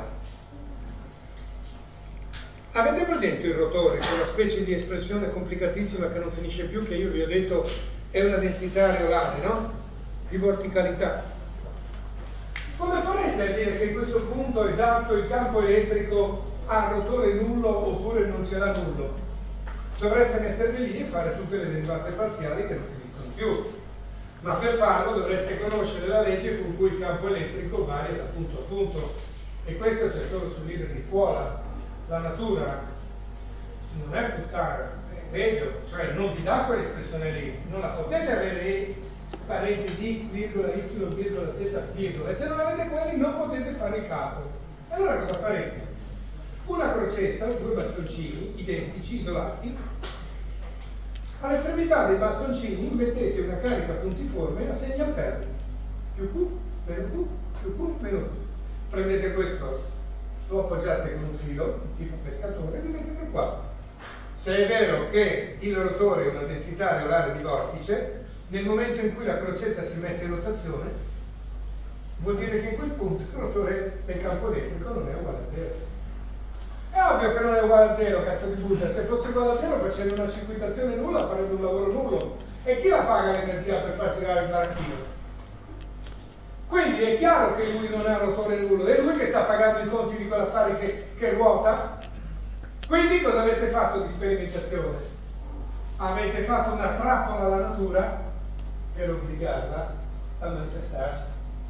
Avete presente il rotore, quella specie di espressione complicatissima che non finisce più, che io vi ho detto è una densità areolare, no? Di verticalità. Come fareste a dire che in questo punto esatto il campo elettrico ha rotore nullo oppure non ce l'ha nullo? Dovreste mettervi lì e fare tutte le derivate parziali che non finiscono più. Ma per farlo dovreste conoscere la legge con cui il campo elettrico varia da punto a punto. E questo c'è solo sul libro di scuola. La natura non è puttana, è peggio, cioè non vi dà quell'espressione lì, non la potete avere parentesi x, virgola, y, virgola, z, virgola, e se non avete quelli non potete fare il calcolo. Allora cosa farete? Una crocetta, due bastoncini identici, isolati, all'estremità dei bastoncini mettete una carica puntiforme a segni alterni, più Q, meno Q, più Q, meno Q. Prendete questo, lo appoggiate con un filo, tipo pescatore, e li mettete qua. Se è vero che il rotore è una densità areolare di vortice, nel momento in cui la crocetta si mette in rotazione, vuol dire che in quel punto il rotore del campo elettrico non è uguale a 0. È ovvio che non è uguale a 0, cazzo di Buddha. Se fosse uguale a 0 facendo una circuitazione nulla farebbe un lavoro nullo. E chi la paga l'energia per far girare il baracchino? Quindi è chiaro che lui non ha rotore nullo, è lui che sta pagando i conti di quell'affare che ruota. Quindi cosa avete fatto di sperimentazione? Avete fatto una trappola alla natura per obbligarla a manifestarsi.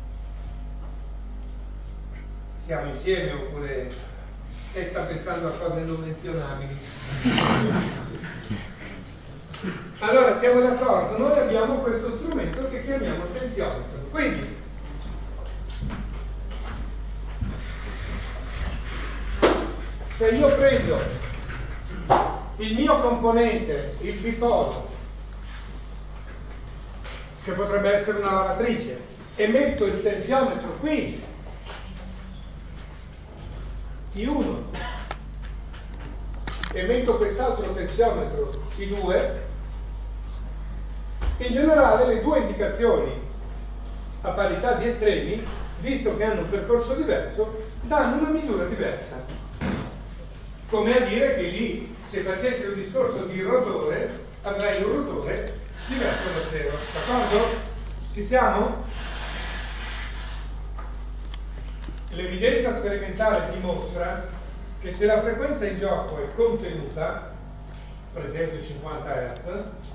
Siamo insieme oppure lei sta pensando a cose non menzionabili? Allora siamo d'accordo, noi abbiamo questo strumento che chiamiamo tensiometro. Quindi se io prendo il mio componente, il bipolo, che potrebbe essere una lavatrice, e metto il tensiometro qui, T1, e metto quest'altro tensiometro T2, in generale le due indicazioni a parità di estremi, visto che hanno un percorso diverso, danno una misura diversa. Come a dire che lì, se facessi un discorso di rotore, avrei un rotore diverso da 0. D'accordo? Ci siamo? L'evidenza sperimentale dimostra che se la frequenza in gioco è contenuta, per esempio 50 Hz,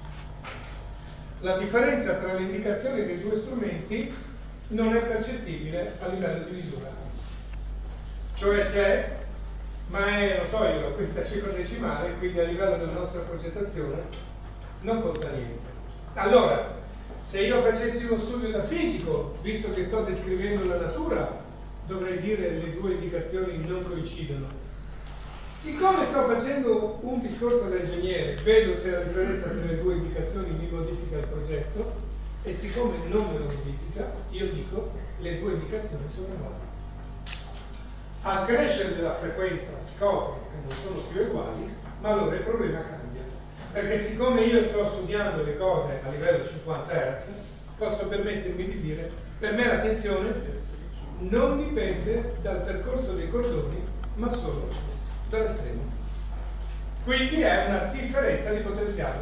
la differenza tra le indicazioni dei due strumenti non è percettibile a livello di misura. Cioè c'è, ma è, non so io, la quinta cifra decimale, quindi a livello della nostra progettazione non conta niente. Allora, se io facessi uno studio da fisico, visto che sto descrivendo la natura, dovrei dire le due indicazioni non coincidono. Siccome sto facendo un discorso da ingegnere, vedo se la differenza tra le due indicazioni mi modifica il progetto, e siccome non me lo modifica, io dico le due indicazioni sono uguali. Al crescere della frequenza scopro che non sono più uguali, ma allora il problema cambia. Perché siccome io sto studiando le cose a livello 50 Hz, posso permettermi di dire, per me la tensione non dipende dal percorso dei cordoni, ma solo dall'estremo. Quindi è una differenza di potenziale.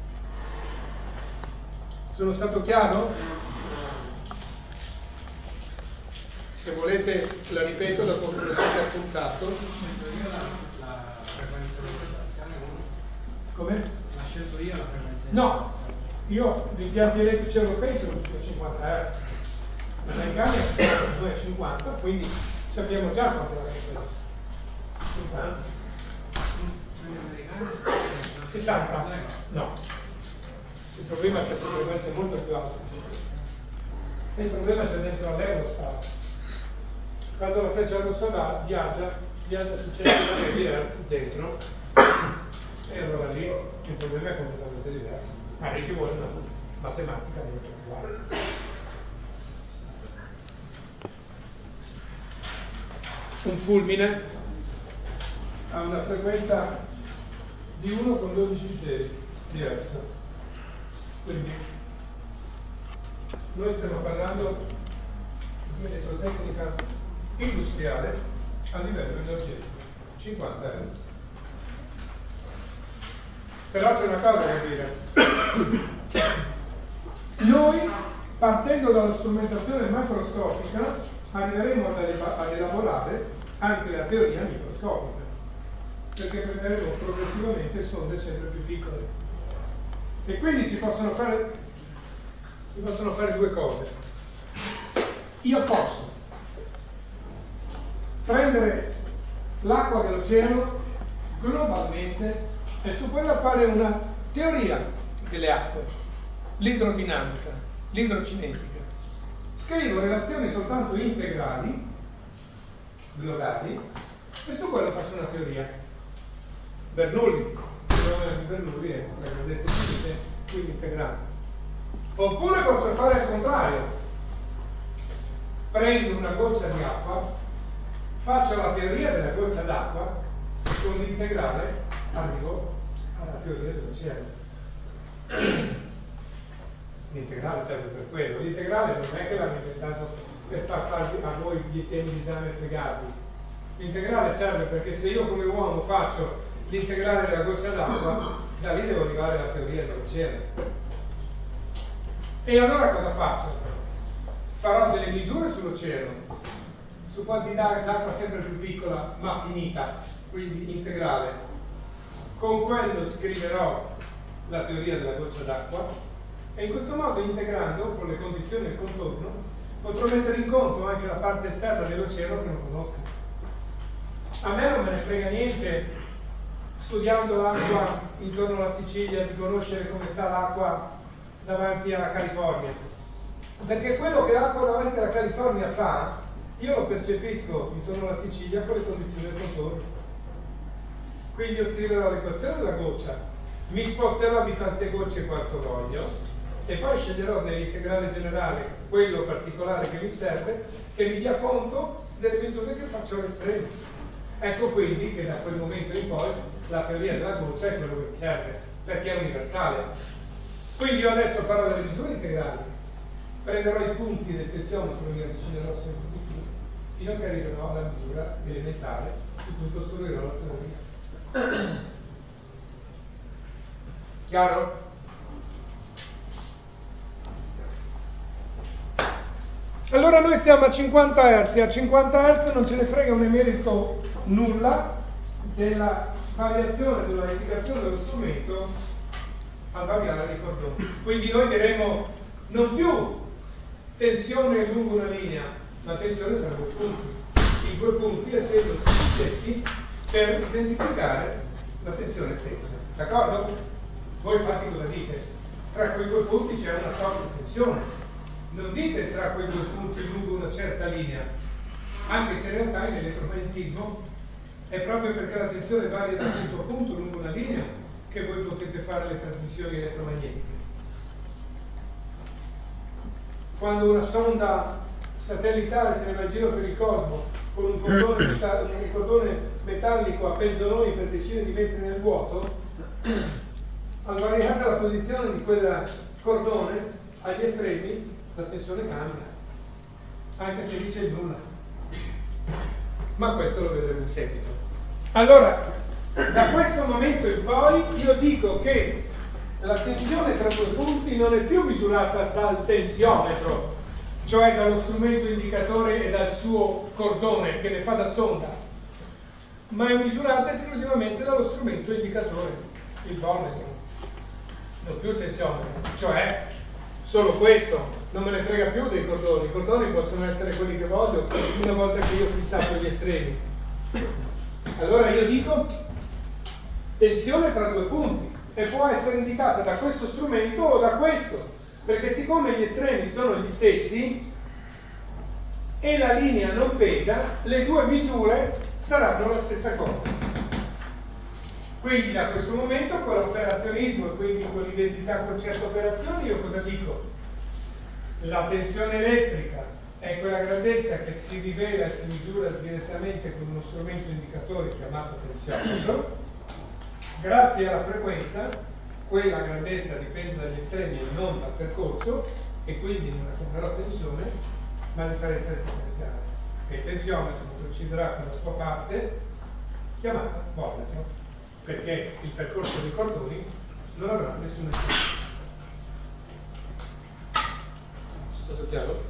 Sono stato chiaro? Se volete la ripeto dopo che lo siete appuntato. La frequenza di rotazione 1. Come? La scelto io la frequenza di No, gli impianti elettrici europei sono tutti a 50 Hz, gli americani sono a 50, quindi sappiamo già quanto è la differenza. 50. 60? No. Il problema c'è frequenze molto più alte. E il problema c'è dentro all'Eurostar. Quando la freccia rossa viaggia su 100 km/h dentro, e allora lì il problema è completamente diverso. Ma lì ci vuole una matematica molto più alta. Un fulmine ha una frequenza di 1 con 12 Hz. Quindi noi stiamo parlando di elettrotecnica industriale a livello energetico, 50 Hz. Però c'è una cosa da dire. Noi, partendo dalla strumentazione macroscopica, arriveremo ad elaborare anche la teoria microscopica, perché prenderemo progressivamente sonde sempre più piccole. E quindi si possono fare due cose. Io posso prendere l'acqua dell'oceano globalmente e su quella fare una teoria delle acque, l'idrodinamica, l'idrocinetica. Scrivo relazioni soltanto integrali, globali, e su quello faccio una teoria. Bernoulli, il fenomeno di Bernoulli è la grandezza infinite, quindi integrale. Oppure posso fare al contrario. Prendo una goccia di acqua, faccio la teoria della goccia d'acqua, con l'integrale arrivo alla teoria dell'oceano. L'integrale serve per quello. L'integrale non è che l'hanno inventato per far fare a voi gli temi di esame fregati. L'integrale serve perché se io come uomo faccio l'integrale della goccia d'acqua, da lì devo arrivare alla teoria dell'oceano. E allora cosa faccio? Farò delle misure sull'oceano, su quantità d'acqua sempre più piccola ma finita, quindi integrale. Con quello scriverò la teoria della goccia d'acqua e in questo modo, integrando con le condizioni del contorno, potrò mettere in conto anche la parte esterna dell'oceano che non conosco. A me non me ne frega niente, studiando l'acqua intorno alla Sicilia, di conoscere come sta l'acqua davanti alla California, perché quello che l'acqua davanti alla California fa, io lo percepisco intorno alla Sicilia con le condizioni del contorno. Quindi io scriverò l'equazione della goccia, mi sposterò di tante gocce quanto voglio e poi sceglierò nell'integrale generale quello particolare che mi serve, che mi dia conto delle misure che faccio all'estremo. Ecco quindi che da quel momento in poi la teoria della goccia è quello che mi serve, perché è universale. Quindi io adesso farò delle misure integrali, prenderò i punti del tensiometro e mi avvicinerò sempre di più, fino a che arriverò alla misura elementare su cui costruirò la teoria. Chiaro? Allora noi siamo a 50 Hz, a 50 Hz non ce ne frega un emerito nulla della variazione della indicazione dello strumento al variare dei cordoni. Quindi noi diremo non più tensione lungo una linea, ma tensione tra due punti. I due punti essendo tutti per identificare la tensione stessa. D'accordo? Voi infatti cosa dite? Tra quei due punti c'è una forte tensione. Non dite tra quei due punti lungo una certa linea, anche se in realtà in elettromagnetismo è proprio perché la tensione varia da punto a punto lungo una linea che voi potete fare le trasmissioni elettromagnetiche. Quando una sonda satellitare se ne va in giro per il cosmo con un cordone metallico a penzoloni per decine di metri nel vuoto, al variare la posizione di quel cordone agli estremi la tensione cambia, anche se dice il nulla. Ma questo lo vedremo in seguito. Allora, da questo momento in poi io dico che la tensione tra due punti non è più misurata dal tensiometro, cioè dallo strumento indicatore e dal suo cordone che ne fa da sonda, ma è misurata esclusivamente dallo strumento indicatore, il volmetro. non più il tensiometro, cioè solo questo, non me ne frega più dei cordoni. I cordoni possono essere quelli che voglio una volta che io ho fissato gli estremi. Allora io dico tensione tra due punti, e può essere indicata da questo strumento o da questo, perché siccome gli estremi sono gli stessi e la linea non pesa, le due misure saranno la stessa cosa. Quindi da questo momento, con l'operazionismo e quindi con l'identità concetto operazioni, io cosa dico? La tensione elettrica è quella grandezza che si rivela e si misura direttamente con uno strumento indicatore chiamato tensiometro. Grazie alla frequenza, quella grandezza dipende dagli estremi e non dal percorso, e quindi non la chiamerò tensione, ma differenza differenziale, che il tensiometro procederà con la sua parte chiamata volmetro, perché il percorso dei cordoni non avrà nessuna differenza. È stato chiaro?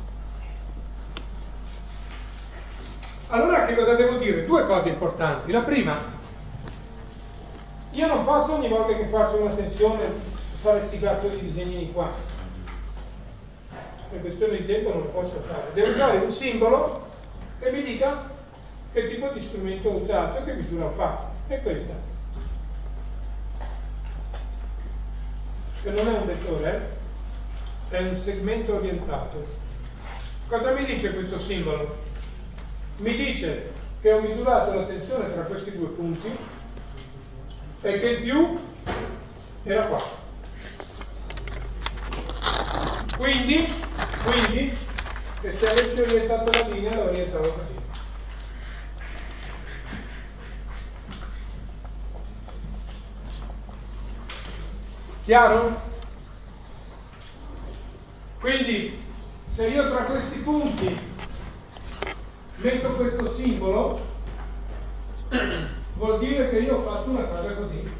Allora che cosa devo dire? Due cose importanti. La prima, io non posso ogni volta che faccio una tensione fare sti cazzo di disegnini qua. Per questione di tempo non lo posso fare. Devo usare un simbolo che mi dica che tipo di strumento ho usato e che misura ho fatto. E questa. Che non è un vettore, è un segmento orientato. Cosa mi dice questo simbolo? Mi dice che ho misurato la tensione tra questi due punti e che il più era qua. Quindi che se avessi orientato la linea la orientavo così. Chiaro? Quindi se io tra questi punti metto questo simbolo, vuol dire che io ho fatto una cosa così.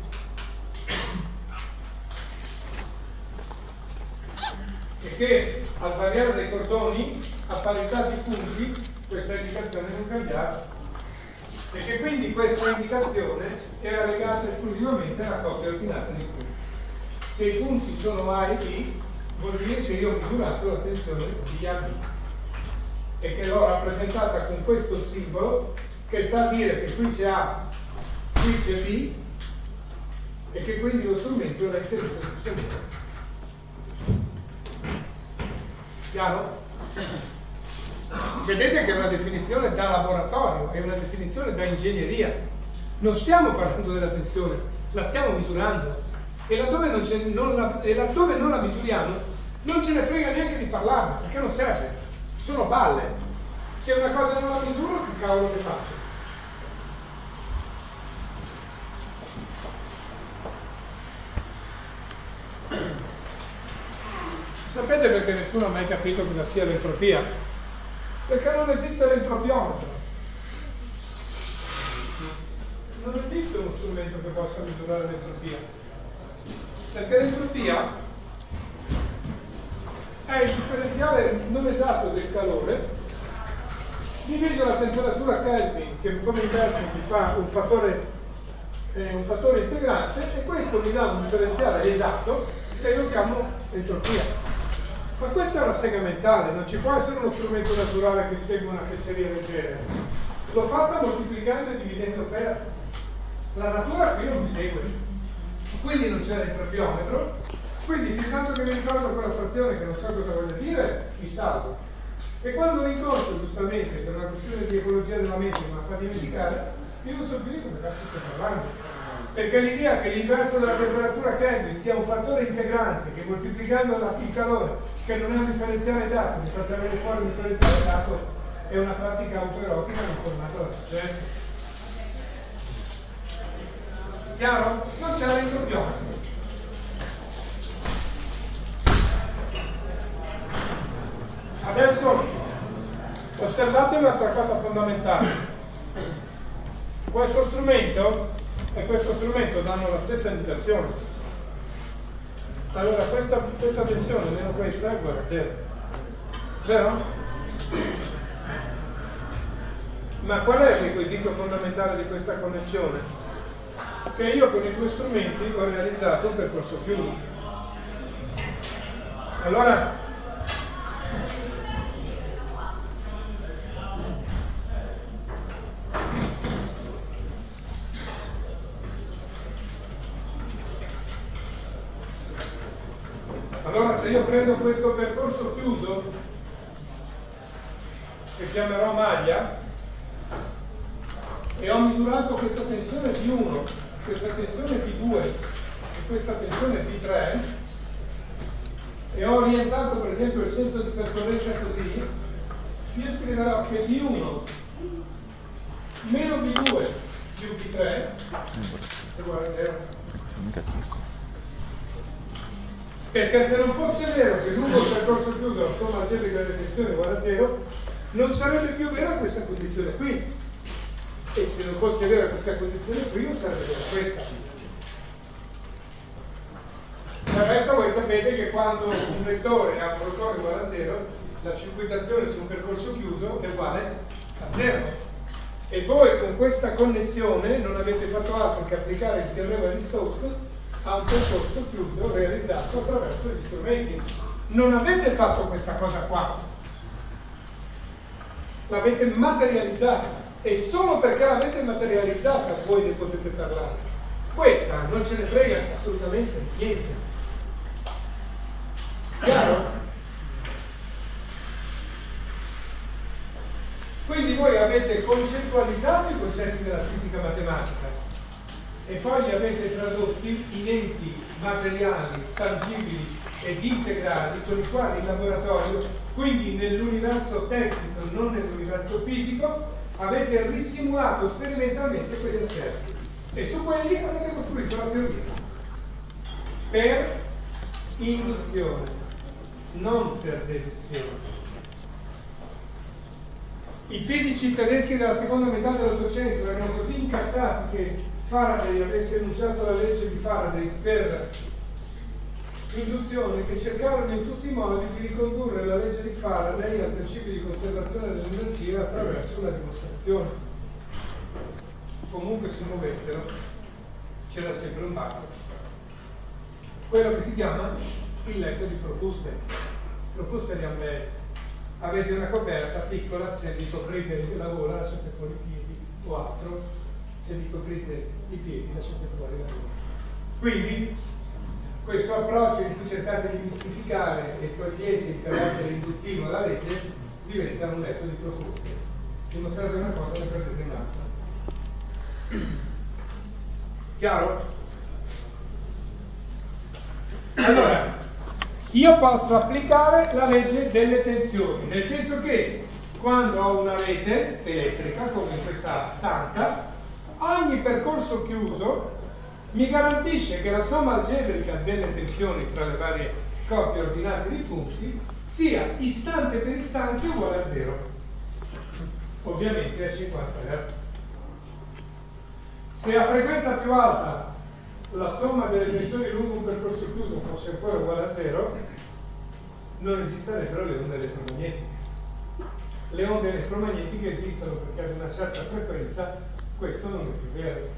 E che al variare dei cordoni, a parità di punti, questa indicazione non cambiava. E che quindi questa indicazione era legata esclusivamente alla coppia ordinata dei punti. Se i punti sono A e B, vuol dire che io ho misurato la tensione di A B. E che l'ho rappresentata con questo simbolo, che sta a dire che qui c'è A, qui c'è B, e che quindi lo strumento era inserito in questo modo. Chiaro? Vedete che è una definizione da laboratorio, è una definizione da ingegneria. Non stiamo parlando della tensione, la stiamo misurando. E laddove non la misuriamo, non ce ne frega neanche di parlarne, perché non serve. Sono balle. Se una cosa non la misuro, che cavolo che faccio? Sapete perché nessuno ha mai capito cosa sia l'entropia? Perché non esiste l'entropiometro. Non esiste uno strumento che possa misurare l'entropia. Perché l'entropia è il differenziale non esatto del calore diviso la temperatura Kelvin, che come inverso mi fa un fattore integrante, e questo mi dà un differenziale esatto se io chiamo entropia. Ma questa è una sega mentale, non ci può essere uno strumento naturale che segue una fesseria del genere. L'ho fatta moltiplicando e dividendo per. La natura qui non mi segue. Quindi non c'è l'entropiometro, quindi fin tanto che mi ricordo quella frazione che non so cosa voglia dire, mi salvo. E quando l'incontro, giustamente, per una questione di ecologia della mente che me la fa dimenticare, io non so più di come cazzo sto parlando. Perché l'idea che l'inverso della temperatura Kelvin sia un fattore integrante che moltiplicando il calore, che non è un differenziale dato, mi faccia venire fuori un differenziale dato, è una pratica autoerotica non formata da successo. Chiaro? Non c'è l'entropiometro. Adesso osservate un'altra cosa fondamentale. Questo strumento e questo strumento danno la stessa indicazione. Allora questa tensione meno questa è uguale a 0. Vero? Ma qual è il requisito fondamentale di questa connessione? che io con i due strumenti ho realizzato un percorso chiuso. Allora, se io prendo questo percorso chiuso, che chiamerò maglia, e ho misurato questa tensione P1, questa tensione P2 e questa tensione P3, e ho orientato per esempio il senso di percorrenza così, io scriverò che P1 meno P2 più P3 è uguale a 0. Perché se non fosse vero che lungo il percorso chiuso la somma algebrica delle tensioni è uguale a 0, non sarebbe più vera questa condizione qui. E se non fosse vera questa condizione qui, non sarebbe vera questa. Per resto voi sapete che quando un vettore ha un rotore uguale a 0, la circuitazione su un percorso chiuso è uguale a 0. E voi con questa connessione non avete fatto altro che applicare il teorema di Stokes a un percorso chiuso realizzato attraverso gli strumenti. Non avete fatto questa cosa qua, l'avete materializzata, e solo perché l'avete materializzata voi ne potete parlare. Questa non ce ne frega assolutamente niente. Chiaro? Quindi voi avete concettualizzato i concetti della fisica matematica e poi li avete tradotti in enti materiali, tangibili ed integrali con i quali in laboratorio, quindi nell'universo tecnico, non nell'universo fisico, avete risimulato sperimentalmente quegli asserti e su quelli avete costruito la teoria per induzione, non per deduzione. I fisici tedeschi della seconda metà dell'Ottocento erano così incazzati che Faraday avesse enunciato la legge di Faraday per induzione che cercarono in tutti i modi di ricondurre la legge di Faraday al principio di conservazione dell'energia attraverso una dimostrazione. Comunque si muovessero, c'era sempre un bacco. Quello che si chiama il letto di Procuste. Procuste di Ambert. Avete una coperta piccola, se vi coprite la gola lasciate fuori i piedi, o altro, se vi coprite i piedi lasciate fuori la gola. Quindi questo approccio in cui cercate di mistificare e togliete il carattere induttivo alla legge diventa un letto di Procuste. Dimostrate una cosa e prendete un'altra. Chiaro? Allora, io posso applicare la legge delle tensioni, nel senso che quando ho una rete elettrica, come in questa stanza, ogni percorso chiuso mi garantisce che la somma algebrica delle tensioni tra le varie coppie ordinate di punti sia istante per istante uguale a 0, ovviamente a 50 Hz. Se a frequenza più alta la somma delle tensioni lungo un percorso chiuso fosse ancora uguale a 0, non esisterebbero le onde elettromagnetiche. Le onde elettromagnetiche esistono perché ad una certa frequenza questo non è più vero.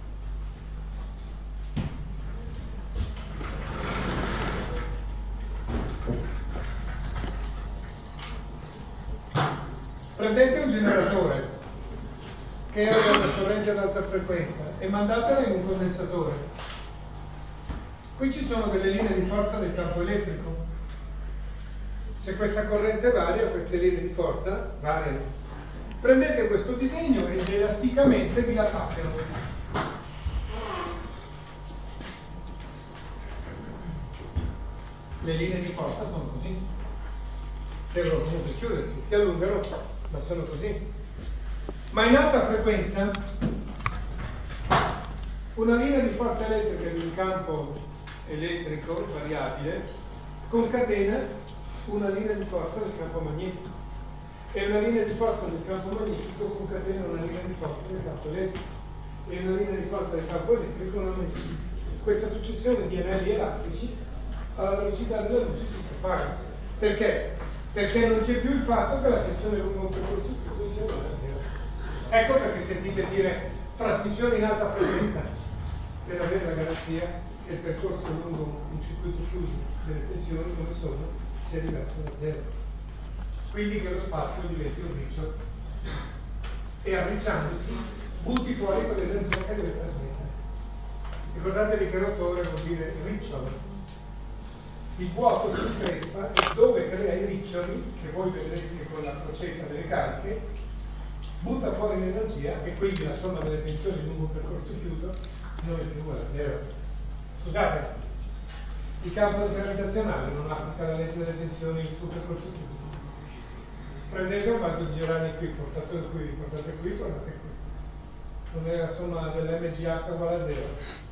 Prendete un generatore che era una corrente ad alta frequenza e mandatelo in un condensatore. Qui ci sono delle linee di forza del campo elettrico. Se questa corrente varia, queste linee di forza variano. Prendete questo disegno ed elasticamente dilatatelo. Le linee di forza sono così. Devono comunque chiudersi, si allungano, ma sono così. Ma in alta frequenza una linea di forza elettrica di un campo elettrico variabile concatena una linea di forza del campo magnetico e una linea di forza del campo magnetico concatena una linea di forza del campo elettrico e una linea di forza del campo elettrico una magnetico. Questa successione di anelli elastici alla velocità della luce si propaga. Perché? Perché non c'è più il fatto che la tensione lungo un percorso chiuso sia uguale a 0. Ecco perché sentite dire trasmissione in alta frequenza. avere la garanzia che il percorso lungo un circuito chiuso delle tensioni come sono sia diverso da zero. Quindi che lo spazio diventi un riccio e arricciandosi butti fuori quell'energia che deve trasmettere. Ricordatevi che rotore vuol dire ricciolo. Il vuoto si increspa e dove crea i riccioli, che voi vedrete con la crocetta delle cariche, butta fuori l'energia e quindi la somma delle tensioni lungo un percorso chiuso non è più uguale a zero. Scusate, il campo gravitazionale non applica la legge delle tensioni sul percorso chiuso. Prendete un vaso di gerani qui, portate qui, tornate qui. Non è la somma dell'MGH uguale a zero.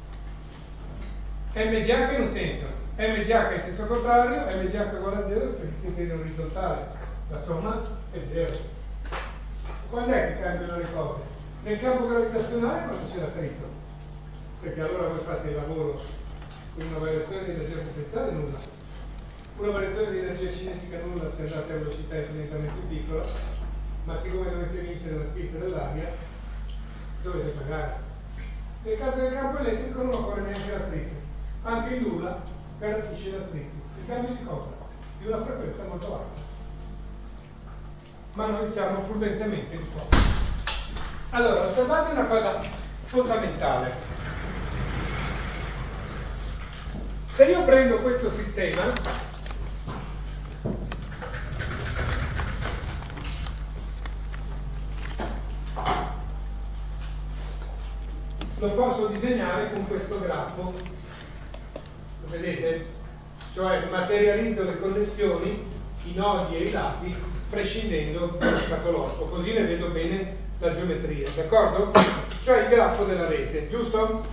MGH in un senso, MGH in senso contrario, MGH uguale a 0 perché siete in orizzontale, la somma è 0. Quando è che cambiano le cose? Nel campo gravitazionale quando c'è l'attrito, perché allora voi fate il lavoro con una variazione di energia potenziale nulla, una variazione di energia cinetica nulla se andate a velocità infinitamente piccola, ma siccome dovete vincere la spinta dell'aria, dovete pagare. Nel caso del campo elettrico non occorre neanche l'attrito. Anche il nulla garantisce l'attrito. Il cambio di cosa? Di una frequenza molto alta. Ma noi stiamo prudentemente di qua. Allora, osservate una cosa fondamentale. Se io prendo questo sistema, lo posso disegnare con questo grafo. Lo vedete? Cioè materializzo le connessioni, i nodi e i lati, prescindendo dallo scatolotto, così ne vedo bene la geometria, d'accordo? Cioè il grafo della rete, giusto?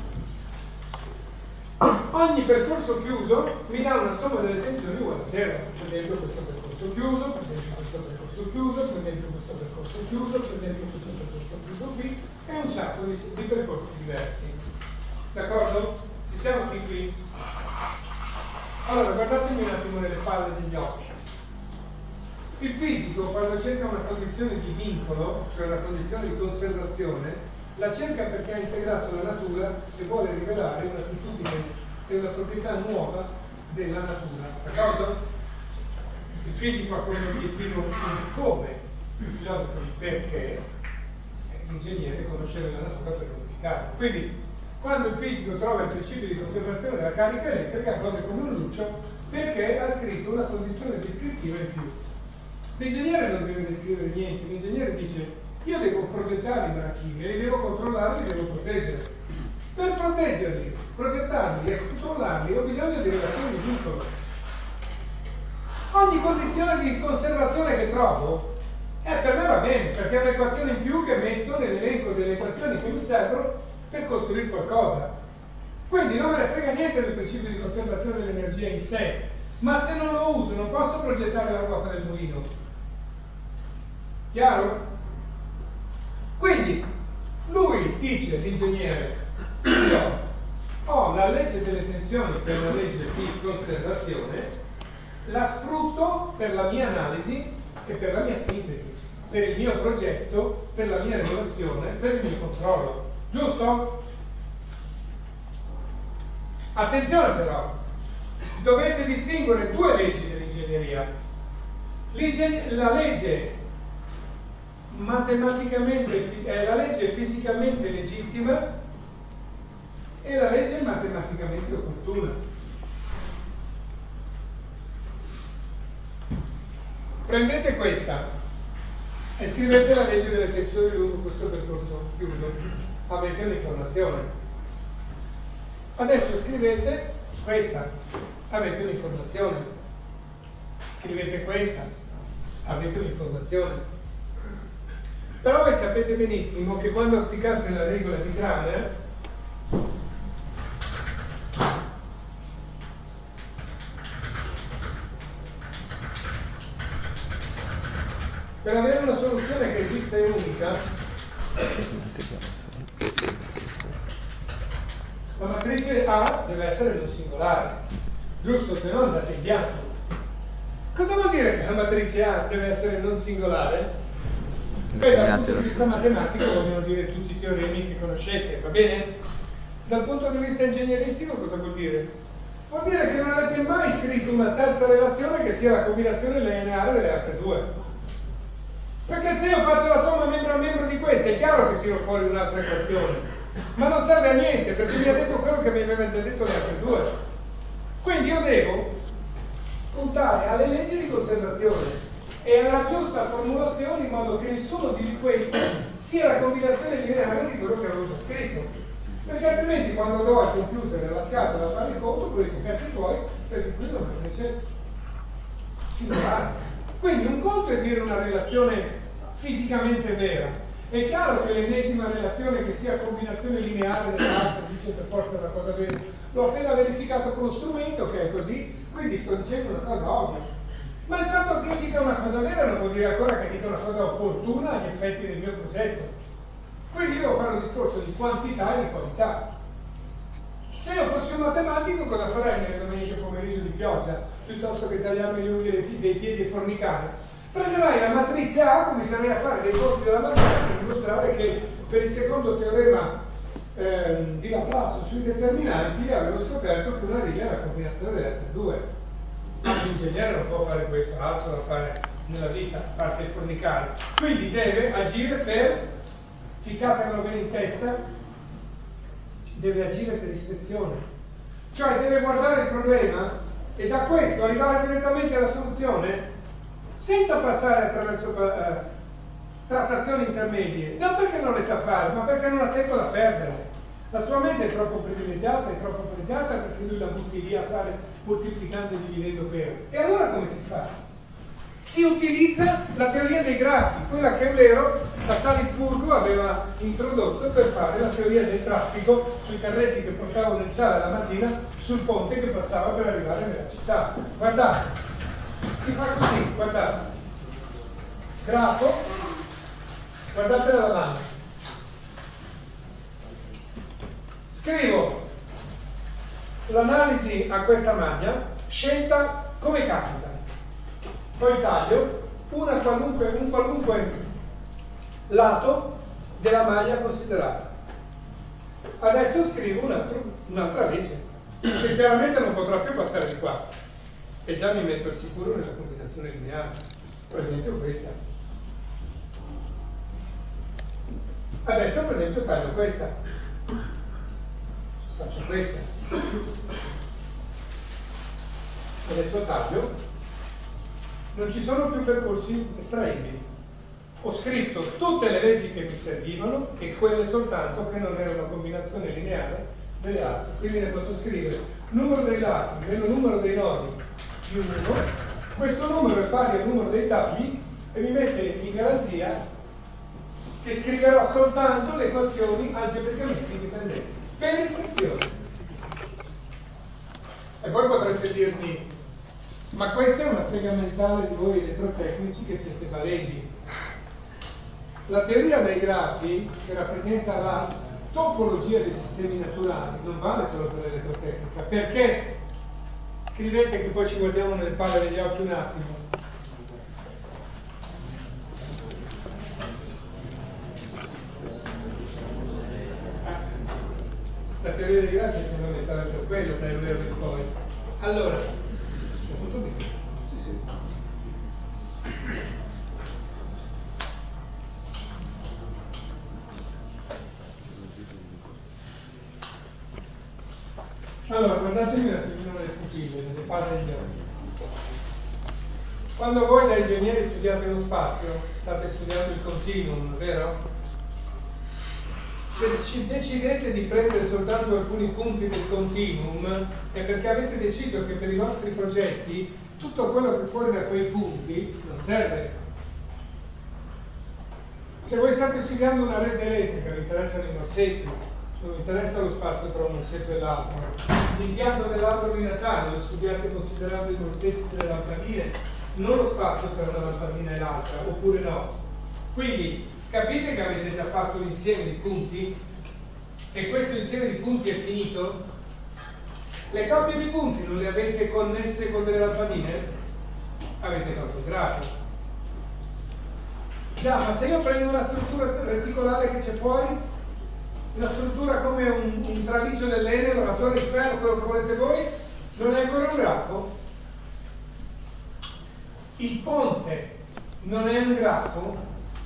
Ogni percorso chiuso mi dà una somma delle tensioni uguale a 0. Per esempio questo percorso chiuso, per esempio questo percorso chiuso, per esempio questo percorso chiuso, per esempio questo percorso chiuso qui, e un sacco di percorsi diversi. D'accordo? Ci siamo fin qui? Allora, guardatemi un attimo nelle palle degli occhi. Il fisico, quando cerca una condizione di vincolo, cioè una condizione di conservazione, la cerca perché ha integrato la natura e vuole rivelare un'attitudine e una proprietà nuova della natura. D'accordo? Il fisico ha come obiettivo il come, il filosofo il perché, l'ingegnere conoscere la natura per modificarla. Quindi, quando il fisico trova il principio di conservazione della carica elettrica, gode come un luccio perché ha scritto una condizione descrittiva in più. L'ingegnere non deve descrivere niente, l'ingegnere dice: io devo progettare i branchini, li devo controllare, li devo proteggere. Per proteggerli, progettarli e controllarli ho bisogno di relazioni di vincolo. Ogni condizione di conservazione che trovo, per me va bene, perché è un'equazione in più che metto nell'elenco delle equazioni che mi servono per costruire qualcosa. Quindi non me ne frega niente del principio di conservazione dell'energia in sé, ma se non lo uso non posso progettare la ruota del mulino. Chiaro? Quindi lui dice, l'ingegnere, io ho la legge delle tensioni che è una legge di conservazione, la sfrutto per la mia analisi e per la mia sintesi, per il mio progetto, per la mia regolazione, per il mio controllo. Giusto? Attenzione però, dovete distinguere due leggi dell'ingegneria. La legge matematicamente è la legge fisicamente legittima e la legge matematicamente opportuna. Prendete questa e scrivete la legge delle tensioni lungo questo percorso chiuso, avete un'informazione. Adesso scrivete questa, avete un'informazione. Scrivete questa, avete un'informazione. Però voi sapete benissimo che quando applicate la regola di Cramer, per avere una soluzione che esiste e unica, la matrice A deve essere non singolare, giusto? Se no andate in bianco. Cosa vuol dire che la matrice A deve essere non singolare? Dal punto di vista matematico vogliono dire tutti i teoremi che conoscete, va bene? Dal punto di vista ingegneristico cosa vuol dire? Vuol dire che non avete mai scritto una terza relazione che sia la combinazione lineare delle altre due. Perché se io faccio la somma membro a membro di queste, è chiaro che tiro fuori un'altra equazione, ma non serve a niente, perché mi ha detto quello che mi aveva già detto le altre due. Quindi io devo puntare alle leggi di conservazione e alla giusta formulazione in modo che nessuno di questi sia la combinazione lineare di quello che avevo già scritto. Perché altrimenti quando do al computer la scatola a fare il conto, poi sono cazzi tuoi, perché qui non c'è singolare. Quindi un conto è dire una relazione fisicamente vera. È chiaro che l'ennesima relazione che sia combinazione lineare dell'altra dice per forza una cosa vera. L'ho appena verificato con lo strumento che è così, quindi sto dicendo una cosa ovvia. Ma il fatto che io dica una cosa vera non vuol dire ancora che dica una cosa opportuna agli effetti del mio progetto. Quindi io devo fare un discorso di quantità e di qualità. Se io fossi un matematico, cosa farei nelle domeniche pomeriggio di pioggia, piuttosto che tagliarmi le unghie dei piedi e fornicare? Prenderai la matrice A, comincerai a fare dei conti della mattina per dimostrare che per il secondo teorema di Laplace sui determinanti avevo scoperto che una riga è la combinazione delle altre due. Ma l'ingegnere non può fare questo, altro da fare nella vita, a parte il fornicare. Quindi deve agire per, ficatelo bene in testa, deve agire per ispezione. Cioè deve guardare il problema e da questo arrivare direttamente alla soluzione senza passare attraverso trattazioni intermedie. Non perché non le sa fare, ma perché non ha tempo da perdere. La sua mente è troppo privilegiata, è troppo pregiata perché lui la butti via a fare moltiplicando e dividendo per. E allora come si fa? Si utilizza la teoria dei grafi, quella che Eulero a Salisburgo aveva introdotto per fare la teoria del traffico sui carretti che portavano il sale la mattina sul ponte che passava per arrivare nella città. Guardate, si fa così, guardate. Grafo, guardate la lavanda. Scrivo l'analisi a questa maglia, scelta come capita. Poi taglio un qualunque lato della maglia considerata. Adesso scrivo un'altra legge, che chiaramente non potrà più passare di qua. E già mi metto al sicuro nella combinazione lineare. Per esempio questa. Adesso per esempio taglio questa. Faccio questa. Adesso taglio. Non ci sono più percorsi estraibili. Ho scritto tutte le leggi che mi servivano e quelle soltanto che non erano combinazione lineare delle altre. Quindi ne posso scrivere numero dei lati meno numero dei nodi più 1. Questo numero è pari al numero dei tagli e mi mette in garanzia che scriverò soltanto le equazioni algebricamente indipendenti per ispezione. E poi potreste dirmi: ma questa è una sega mentale di voi elettrotecnici che siete valenti. La teoria dei grafi, che rappresenta la topologia dei sistemi naturali, non vale solo per l'elettrotecnica. Perché? Scrivete che poi ci guardiamo nelle palle degli occhi un attimo. La teoria dei grafi è fondamentale per quello, da Eulero in poi. Allora, tutto bene? Sì, sì. Allora, guardatevi un attimino le pupille, nelle palle degli occhi. Quando voi da ingegneri studiate lo spazio, state studiando il continuum, vero? Se decidete di prendere soltanto alcuni punti del continuum è perché avete deciso che per i vostri progetti tutto quello che fuori da quei punti non serve. Se voi state studiando una rete elettrica, vi interessano i morsetti, non vi interessa lo spazio tra un morsetto e l'altro. L'impianto dell'albero di Natale lo studiate considerando i morsetti delle lampadine, non lo spazio tra una lampadina e l'altra, oppure no. Quindi capite che avete già fatto l'insieme di punti e questo insieme di punti è finito? Le coppie di punti non le avete connesse con delle lampadine? Avete fatto il grafico. Già, ma se io prendo una struttura reticolare che c'è fuori, una struttura come un traliccio dell'Enel, una torre di ferro, quello che volete voi, non è ancora un grafo? Il ponte non è un grafo?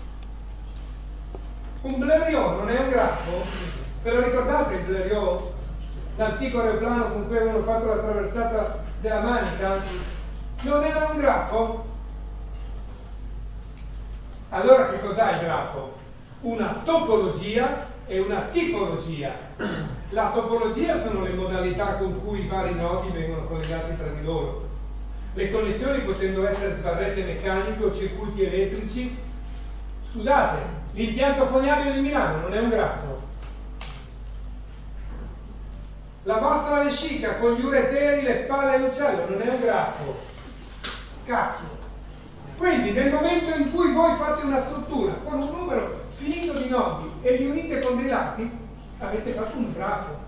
Un Blériot non è un grafo? Ve lo ricordate il Blériot? L'antico aeroplano con cui avevano fatto la traversata della Manica? Non era un grafo? Allora che cos'è il grafo? Una topologia e una tipologia. La topologia sono le modalità con cui i vari nodi vengono collegati tra di loro. Le connessioni potendo essere sbarrette meccaniche o circuiti elettrici. Scusate, l'impianto fognario di Milano non è un grafo? La vostra vescica con gli ureteri, le pale e l'uccello non è un grafo? Cacchio! Quindi nel momento in cui voi fate una struttura con un numero finito di nodi e li unite con dei lati, avete fatto un grafo.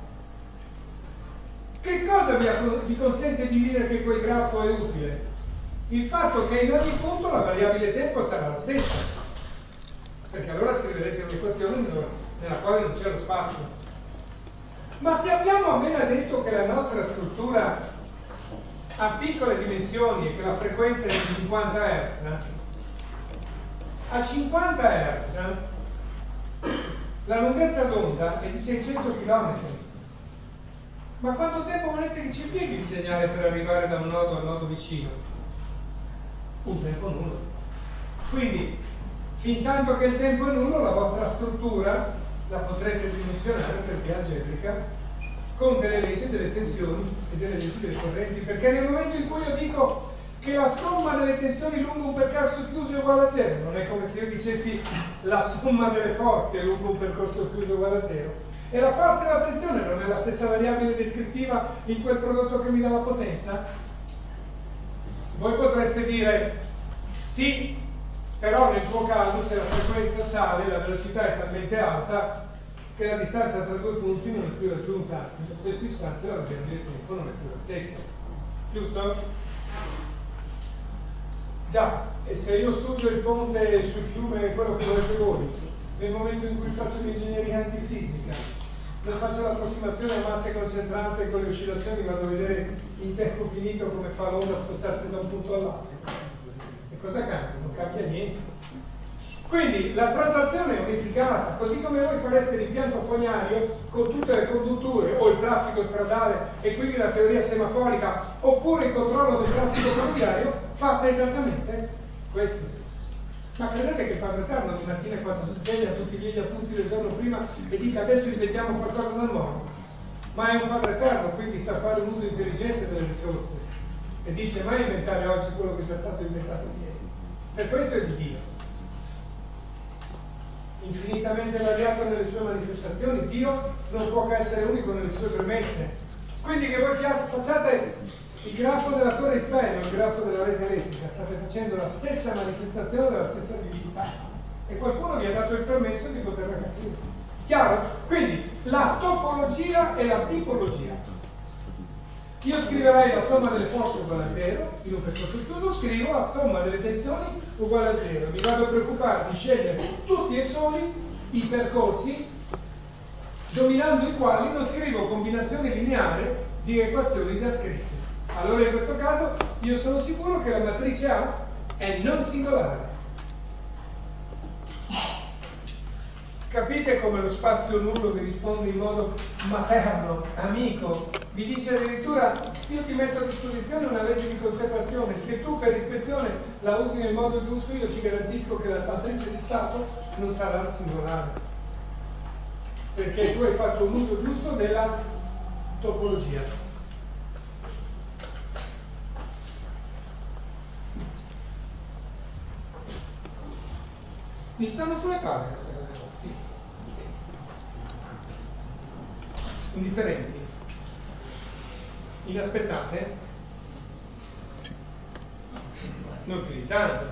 Che cosa vi consente di dire che quel grafo è utile? Il fatto che in ogni punto la variabile tempo sarà la stessa, perché allora scriverete un'equazione nella quale non c'è lo spazio. Ma se abbiamo appena detto che la nostra struttura ha piccole dimensioni e che la frequenza è di 50 Hz, a 50 Hz la lunghezza d'onda è di 600 km. Ma quanto tempo volete che ci impieghi il segnale per arrivare da un nodo al nodo vicino? Un tempo nullo. Quindi, fin tanto che il tempo è nullo, la vostra struttura la potrete dimensionare per via algebrica con delle leggi delle tensioni e delle leggi delle correnti, perché nel momento in cui io dico che la somma delle tensioni lungo un percorso chiuso è uguale a zero, non è come se io dicessi la somma delle forze lungo un percorso chiuso è uguale a zero, e la forza e la tensione non è la stessa variabile descrittiva in quel prodotto che mi dà la potenza? Voi potreste dire sì, però nel tuo caso se la frequenza sale, la velocità è talmente alta che la distanza tra due punti non è più raggiunta nello stesso istante, la variabile tempo non è più la stessa. Giusto? Già, e se io studio il ponte sul fiume, quello che volete voi, nel momento in cui faccio l'ingegneria antisismica, non faccio l'approssimazione a masse concentrate con le oscillazioni, vado a vedere in tempo finito come fa l'onda a spostarsi da un punto all'altro. E cosa cambia? Non cambia niente. Quindi la trattazione è unificata, così come voi fareste l'impianto fognario con tutte le condutture o il traffico stradale e quindi la teoria semaforica oppure il controllo del traffico ferroviario, fate esattamente questo. Ma credete che il Padre Eterno di mattina quando si sveglia tutti gli appunti del giorno prima e dice adesso inventiamo qualcosa da nuovo? Ma è un Padre Eterno, quindi sa fare un uso intelligente delle risorse e dice mai inventare oggi quello che è già stato inventato ieri. Per questo è divino. Infinitamente variato nelle sue manifestazioni, Dio non può che essere unico nelle sue premesse. Quindi che voi facciate il grafo della torre Eiffel o il grafo della rete elettrica, state facendo la stessa manifestazione della stessa divinità e qualcuno vi ha dato il permesso di poter ragazzi. Chiaro? Quindi la topologia e la tipologia. Io scriverei la somma delle forze uguale a 0, in un percorso chiuso scrivo la somma delle tensioni uguale a 0. Mi vado a preoccupare di scegliere tutti e soli i percorsi dominando i quali non scrivo combinazioni lineari di equazioni già scritte. Allora in questo caso io sono sicuro che la matrice A è non singolare. Capite come lo spazio nullo vi risponde in modo materno, amico? Vi dice addirittura, io ti metto a disposizione una legge di conservazione, se tu per ispezione la usi nel modo giusto, io ti garantisco che la matrice di stato non sarà singolare. Perché tu hai fatto un uso giusto della topologia. Mi stanno sulle palle queste cose? Sì. Indifferenti? Inaspettate? Non più di tanto.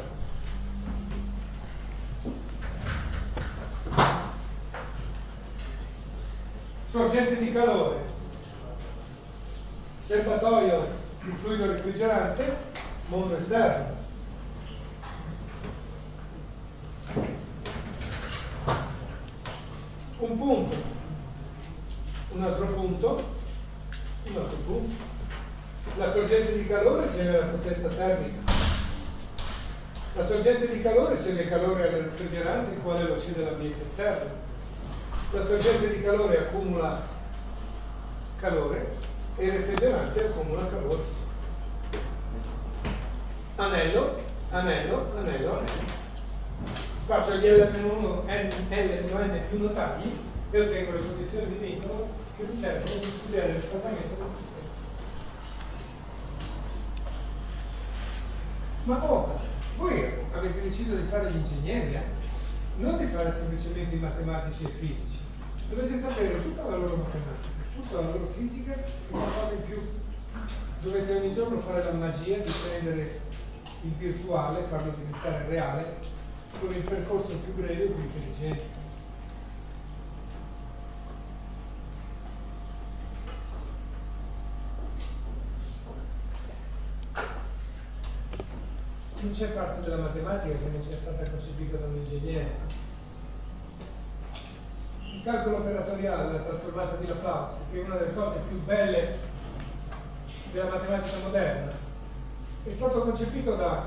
Sorgente di calore, serbatoio di fluido refrigerante, mondo esterno. Un punto La sorgente di calore genera potenza termica. La sorgente di calore cede il calore al refrigerante, il quale lo cede all'ambiente esterno. La sorgente di calore accumula calore e il refrigerante accumula calore. Anello, anello, anello, anello. Faccio gli L-N più 1 tagli e ottengo le condizioni di vincolo che mi servono per studiare il trattamento del sistema. Ma voi avete deciso di fare l'ingegneria, non di fare semplicemente i matematici e fisici. Dovete sapere tutta la loro matematica, tutta la loro fisica e qualcosa in più. Dovete ogni giorno fare la magia di prendere il virtuale, farlo diventare reale, con il percorso più breve e più intelligente. Non c'è parte della matematica che non sia stata concepita da un ingegnere. Il calcolo operatoriale, la trasformata di Laplace, che è una delle cose più belle della matematica moderna, è stato concepito da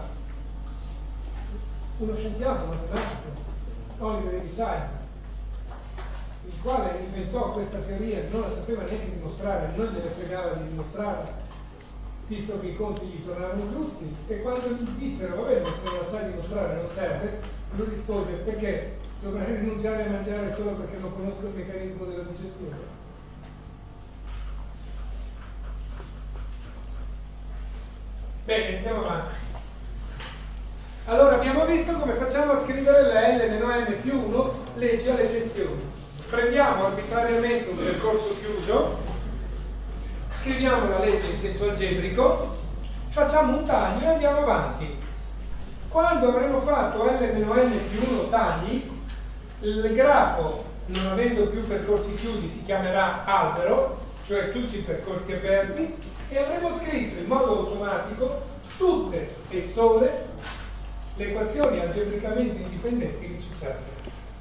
uno scienziato matematico, Oliver Evisai, il quale inventò questa teoria, non la sapeva neanche dimostrare, non gliene fregava di dimostrarla, visto che i conti gli tornarono giusti, e quando gli dissero, vabbè, ma se non la sai dimostrare non serve, lui rispose, perché dovrei rinunciare a mangiare solo perché non conosco il meccanismo della digestione? Bene, andiamo avanti. Allora, abbiamo visto come facciamo a scrivere la L meno n più 1 legge alle tensioni. Prendiamo arbitrariamente un percorso chiuso, scriviamo la legge in senso algebrico, facciamo un taglio e andiamo avanti. Quando avremo fatto L meno n più 1 tagli, il grafo, non avendo più percorsi chiusi, si chiamerà albero, cioè tutti i percorsi aperti, e avremo scritto in modo automatico tutte e sole le equazioni algebricamente indipendenti che ci servono.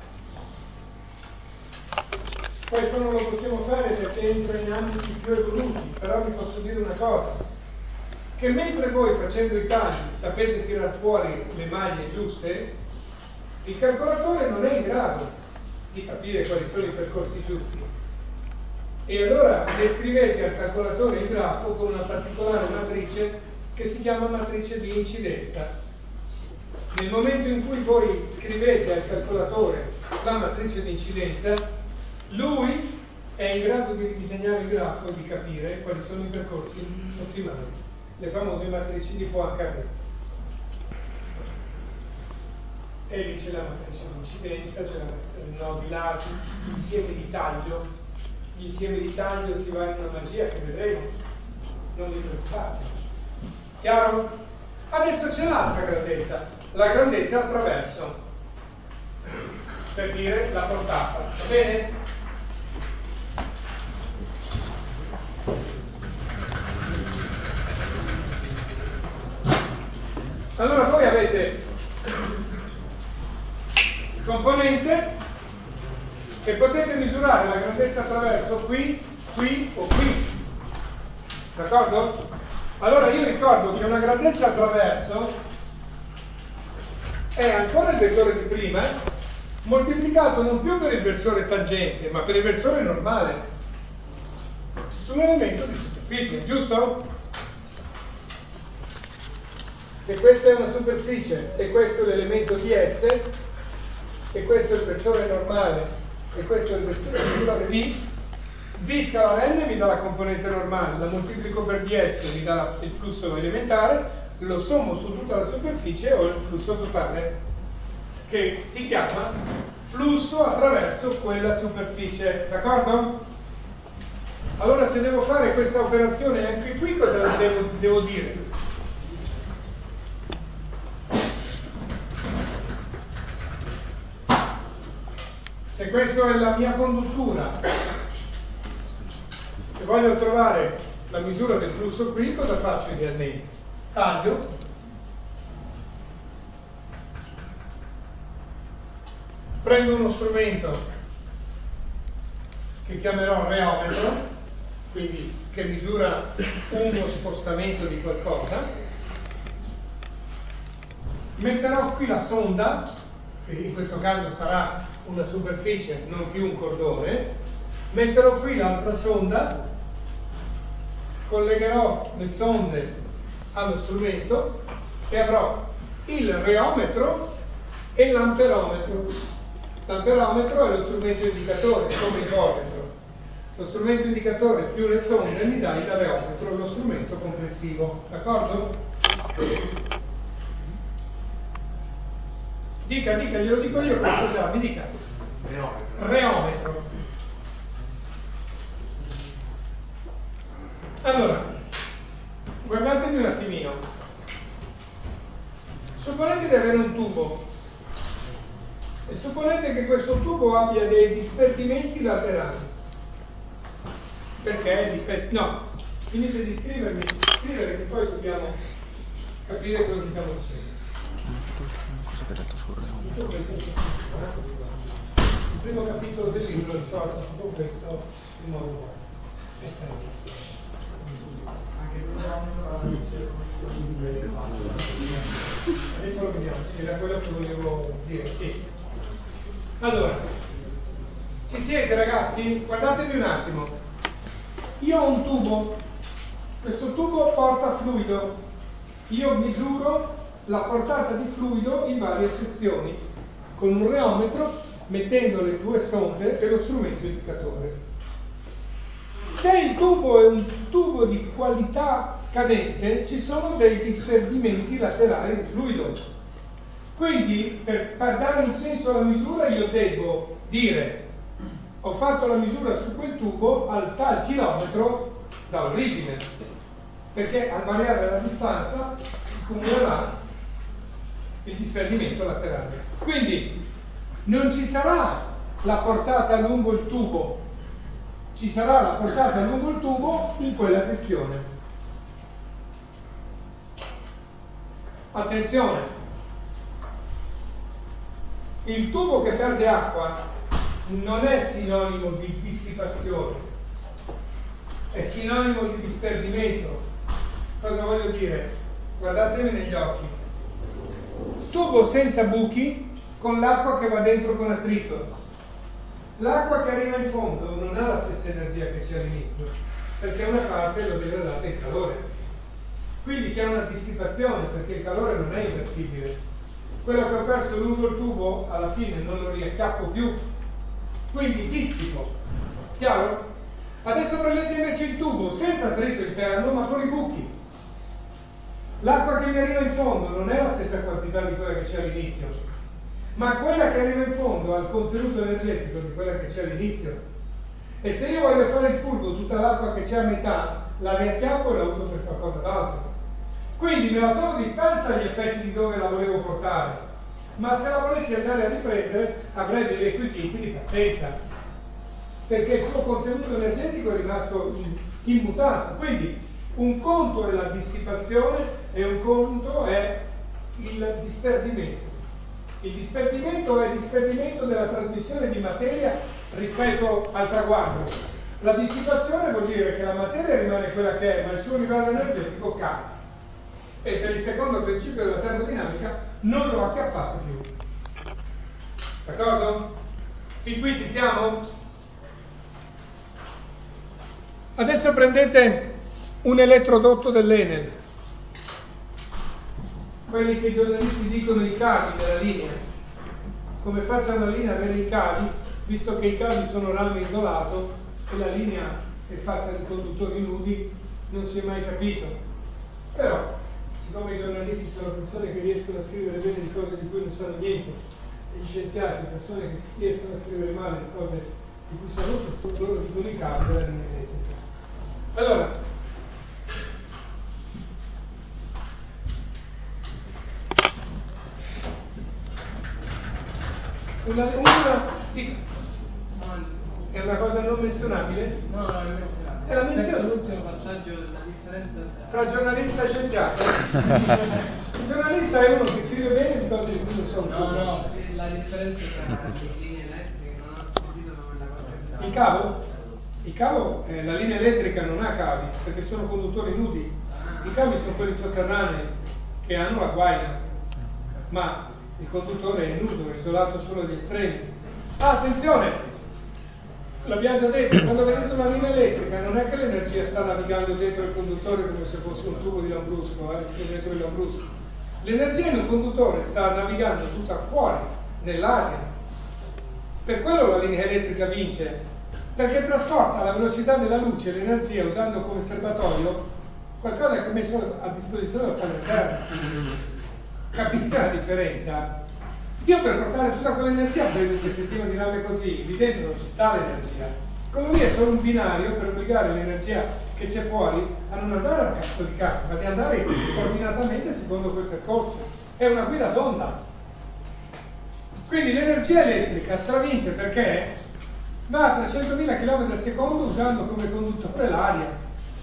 Questo non lo possiamo fare perché entra in ambiti più evoluti, però vi posso dire una cosa, che mentre voi facendo i tagli sapete tirar fuori le maglie giuste, il calcolatore non è in grado di capire quali sono i percorsi giusti. E allora descrivete al calcolatore il grafo con una particolare matrice che si chiama matrice di incidenza. Nel momento in cui voi scrivete al calcolatore la matrice di incidenza, lui è in grado di ridisegnare il grafo e di capire quali sono i percorsi ottimali, le famose matrici di Poincaré. E lì c'è la matrice di incidenza, c'è il nodo di lati, l'insieme di taglio. L'insieme di taglio si va in una magia che vedremo, non vi preoccupate. Chiaro? Adesso c'è l'altra grandezza, la grandezza attraverso, per dire la portata, va bene? Allora voi avete il componente e potete misurare la grandezza attraverso qui, qui o qui, d'accordo? Allora io ricordo che una grandezza attraverso è ancora il vettore di prima moltiplicato non più per il versore tangente ma per il versore normale su un elemento di superficie, giusto? Se questa è una superficie e questo è l'elemento di S e questo è il versore normale e questo è il vettore V, V scalare n mi dà la componente normale, la moltiplico per ds mi dà il flusso elementare, lo sommo su tutta la superficie e ho il flusso totale che si chiama flusso attraverso quella superficie, d'accordo? Allora se devo fare questa operazione anche qui cosa devo dire? Se questa è la mia conduttura e voglio trovare la misura del flusso qui, cosa faccio idealmente? Taglio, prendo uno strumento che chiamerò reometro quindi che misura uno spostamento di qualcosa. Metterò qui la sonda, che in questo caso sarà una superficie, non più un cordone. Metterò qui l'altra sonda, collegherò le sonde allo strumento e avrò il reometro e l'amperometro. L'amperometro è lo strumento indicatore, come il volmetro. Lo strumento indicatore più le sonde mi dà il reometro, lo strumento complessivo. D'accordo? Dica, glielo dico io questo già, mi dica. Reometro. Allora, guardatevi un attimino. Supponete di avere un tubo e supponete che questo tubo abbia dei disperdimenti laterali. Perché? No, finite di scrivere che poi dobbiamo capire cosa stiamo facendo. Il primo capitolo del libro riporta tutto questo in modo estremo. Adesso lo vediamo, era quello che volevo dire, sì. Allora, ci siete ragazzi? Guardatevi un attimo. Io ho un tubo, questo tubo porta fluido, io misuro la portata di fluido in varie sezioni con un reometro, mettendo le due sonde e lo strumento indicatore. Se il tubo è un tubo di qualità scadente, ci sono dei disperdimenti laterali di fluido. Quindi, per dare un senso alla misura, io devo dire: ho fatto la misura su quel tubo al tal chilometro dall'origine, perché al variare la distanza si cumulerà il disperdimento laterale. Quindi non ci sarà la portata lungo il tubo, ci sarà la portata lungo il tubo in quella sezione. Attenzione, il tubo che perde acqua non è sinonimo di dissipazione, è sinonimo di disperdimento. Cosa voglio dire? Guardatemi negli occhi. Tubo senza buchi con l'acqua che va dentro con attrito. L'acqua che arriva in fondo non ha la stessa energia che c'è all'inizio, perché una parte lo deve dare il calore. Quindi c'è una dissipazione, perché il calore non è invertibile. Quello che ho perso lungo il tubo alla fine non lo riacchiappo più, quindi dissipo. Chiaro? Adesso prendete invece il tubo senza attrito interno ma con i buchi. L'acqua che mi arriva in fondo non è la stessa quantità di quella che c'è all'inizio, ma quella che arriva in fondo ha il contenuto energetico di quella che c'è all'inizio. E se io voglio fare il furbo, tutta l'acqua che c'è a metà la riacchiappo e la uso per qualcosa d'altro. Quindi me la sono dispersa agli effetti di dove la volevo portare, ma se la volessi andare a riprendere avrei dei requisiti di partenza, perché il suo contenuto energetico è rimasto immutato. Quindi un conto è la dissipazione e un conto è il disperdimento. Il disperdimento è il disperdimento della trasmissione di materia rispetto al traguardo. La dissipazione vuol dire che la materia rimane quella che è, ma il suo livello energetico cade. E per il secondo principio della termodinamica non lo acchiappate più. D'accordo? Fin qui ci siamo? Adesso prendete un elettrodotto dell'Enel, quelli che i giornalisti dicono i cavi della linea. Come faccia una linea avere i cavi, visto che i cavi sono rame isolato e la linea è fatta di conduttori nudi, non si è mai capito. Però, siccome i giornalisti sono persone che riescono a scrivere bene di cose di cui non sanno niente, e gli scienziati persone che riescono a scrivere male di cose di cui sanno tutto, loro dicono i cavi della linea elettrica. Allora, è una cosa non menzionabile? No, non è menzionabile. È la menzione. L'ultimo passaggio della differenza Tra giornalista e scienziato. Il giornalista è uno che scrive bene di cose di cui non sono. No, la differenza tra le linee elettriche non ho sentito quella cosa. Il cavo? Il cavo, la linea elettrica non ha cavi, perché sono conduttori nudi. I cavi sono quelli sotterranei che hanno la guaina, ma il conduttore è nudo, è isolato solo agli estremi. attenzione, l'abbiamo già detto, quando vedete una linea elettrica non è che l'energia sta navigando dentro il conduttore come se fosse un tubo di Lambrusco, dentro il Lambrusco. L'energia in un conduttore sta navigando tutta fuori, nell'aria. Per quello la linea elettrica vince, perché trasporta alla velocità della luce l'energia usando come serbatoio qualcosa che è messo a disposizione dal Padre Eterno. Capite la differenza? Io per portare tutta quell'energia prendo un pezzettino di rame così, lì dentro non ci sta l'energia. Quello lì è solo un binario per obbligare l'energia che c'è fuori a non andare a cazzo di campo, ma di andare coordinatamente secondo quel percorso. È una guida d'onda. Quindi l'energia elettrica stravince perché va a 300.000 km al secondo usando come conduttore l'aria.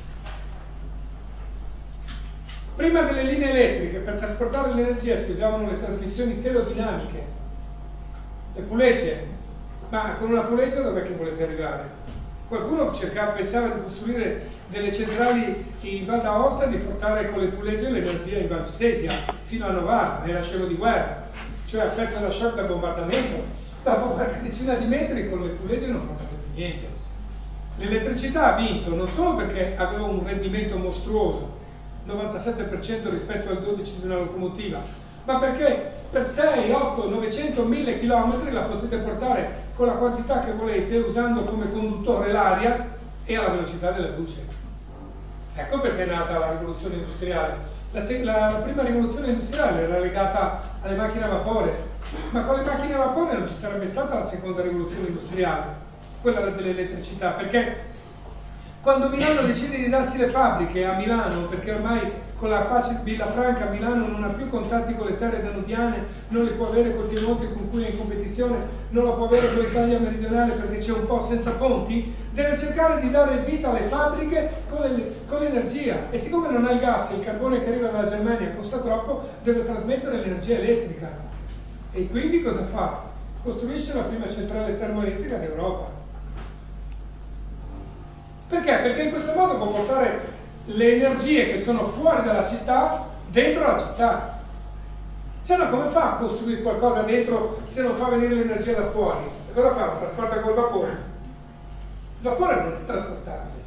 Prima delle linee elettriche per trasportare l'energia si usavano le trasmissioni teledinamiche, le pulegge. Ma con una puleggia dov'è che volete arrivare? Qualcuno pensava di costruire delle centrali in Val d'Aosta e di portare con le pulegge l'energia in Val Sesia fino a Novara, nella scena di guerra, cioè affetto da shock da bombardamento. Dopo qualche decina di metri con le pulegge non portate più niente. L'elettricità ha vinto non solo perché aveva un rendimento mostruoso, 97% rispetto al 12% di una locomotiva, ma perché per 6, 8, 900, 1000 km la potete portare con la quantità che volete usando come conduttore l'aria e alla velocità della luce. Ecco perché è nata la rivoluzione industriale. La prima rivoluzione industriale era legata alle macchine a vapore, ma con le macchine a vapore non ci sarebbe stata la seconda rivoluzione industriale, quella dell'elettricità, perché quando Milano decide di darsi le fabbriche a Milano, perché ormai con la pace di Villafranca Milano non ha più contatti con le terre danubiane, non li può avere col Piemonte con cui è in competizione, non lo può avere con l'Italia meridionale perché c'è un po' senza ponti, deve cercare di dare vita alle fabbriche con l'energia. E siccome non ha il gas, il carbone che arriva dalla Germania costa troppo, deve trasmettere l'energia elettrica. E quindi cosa fa? Costruisce la prima centrale termoelettrica d'Europa. Perché? Perché in questo modo può portare le energie che sono fuori dalla città dentro la città. Se no come fa a costruire qualcosa dentro se non fa venire l'energia da fuori? E cosa fa? La trasporta col vapore? Il vapore non è trasportabile.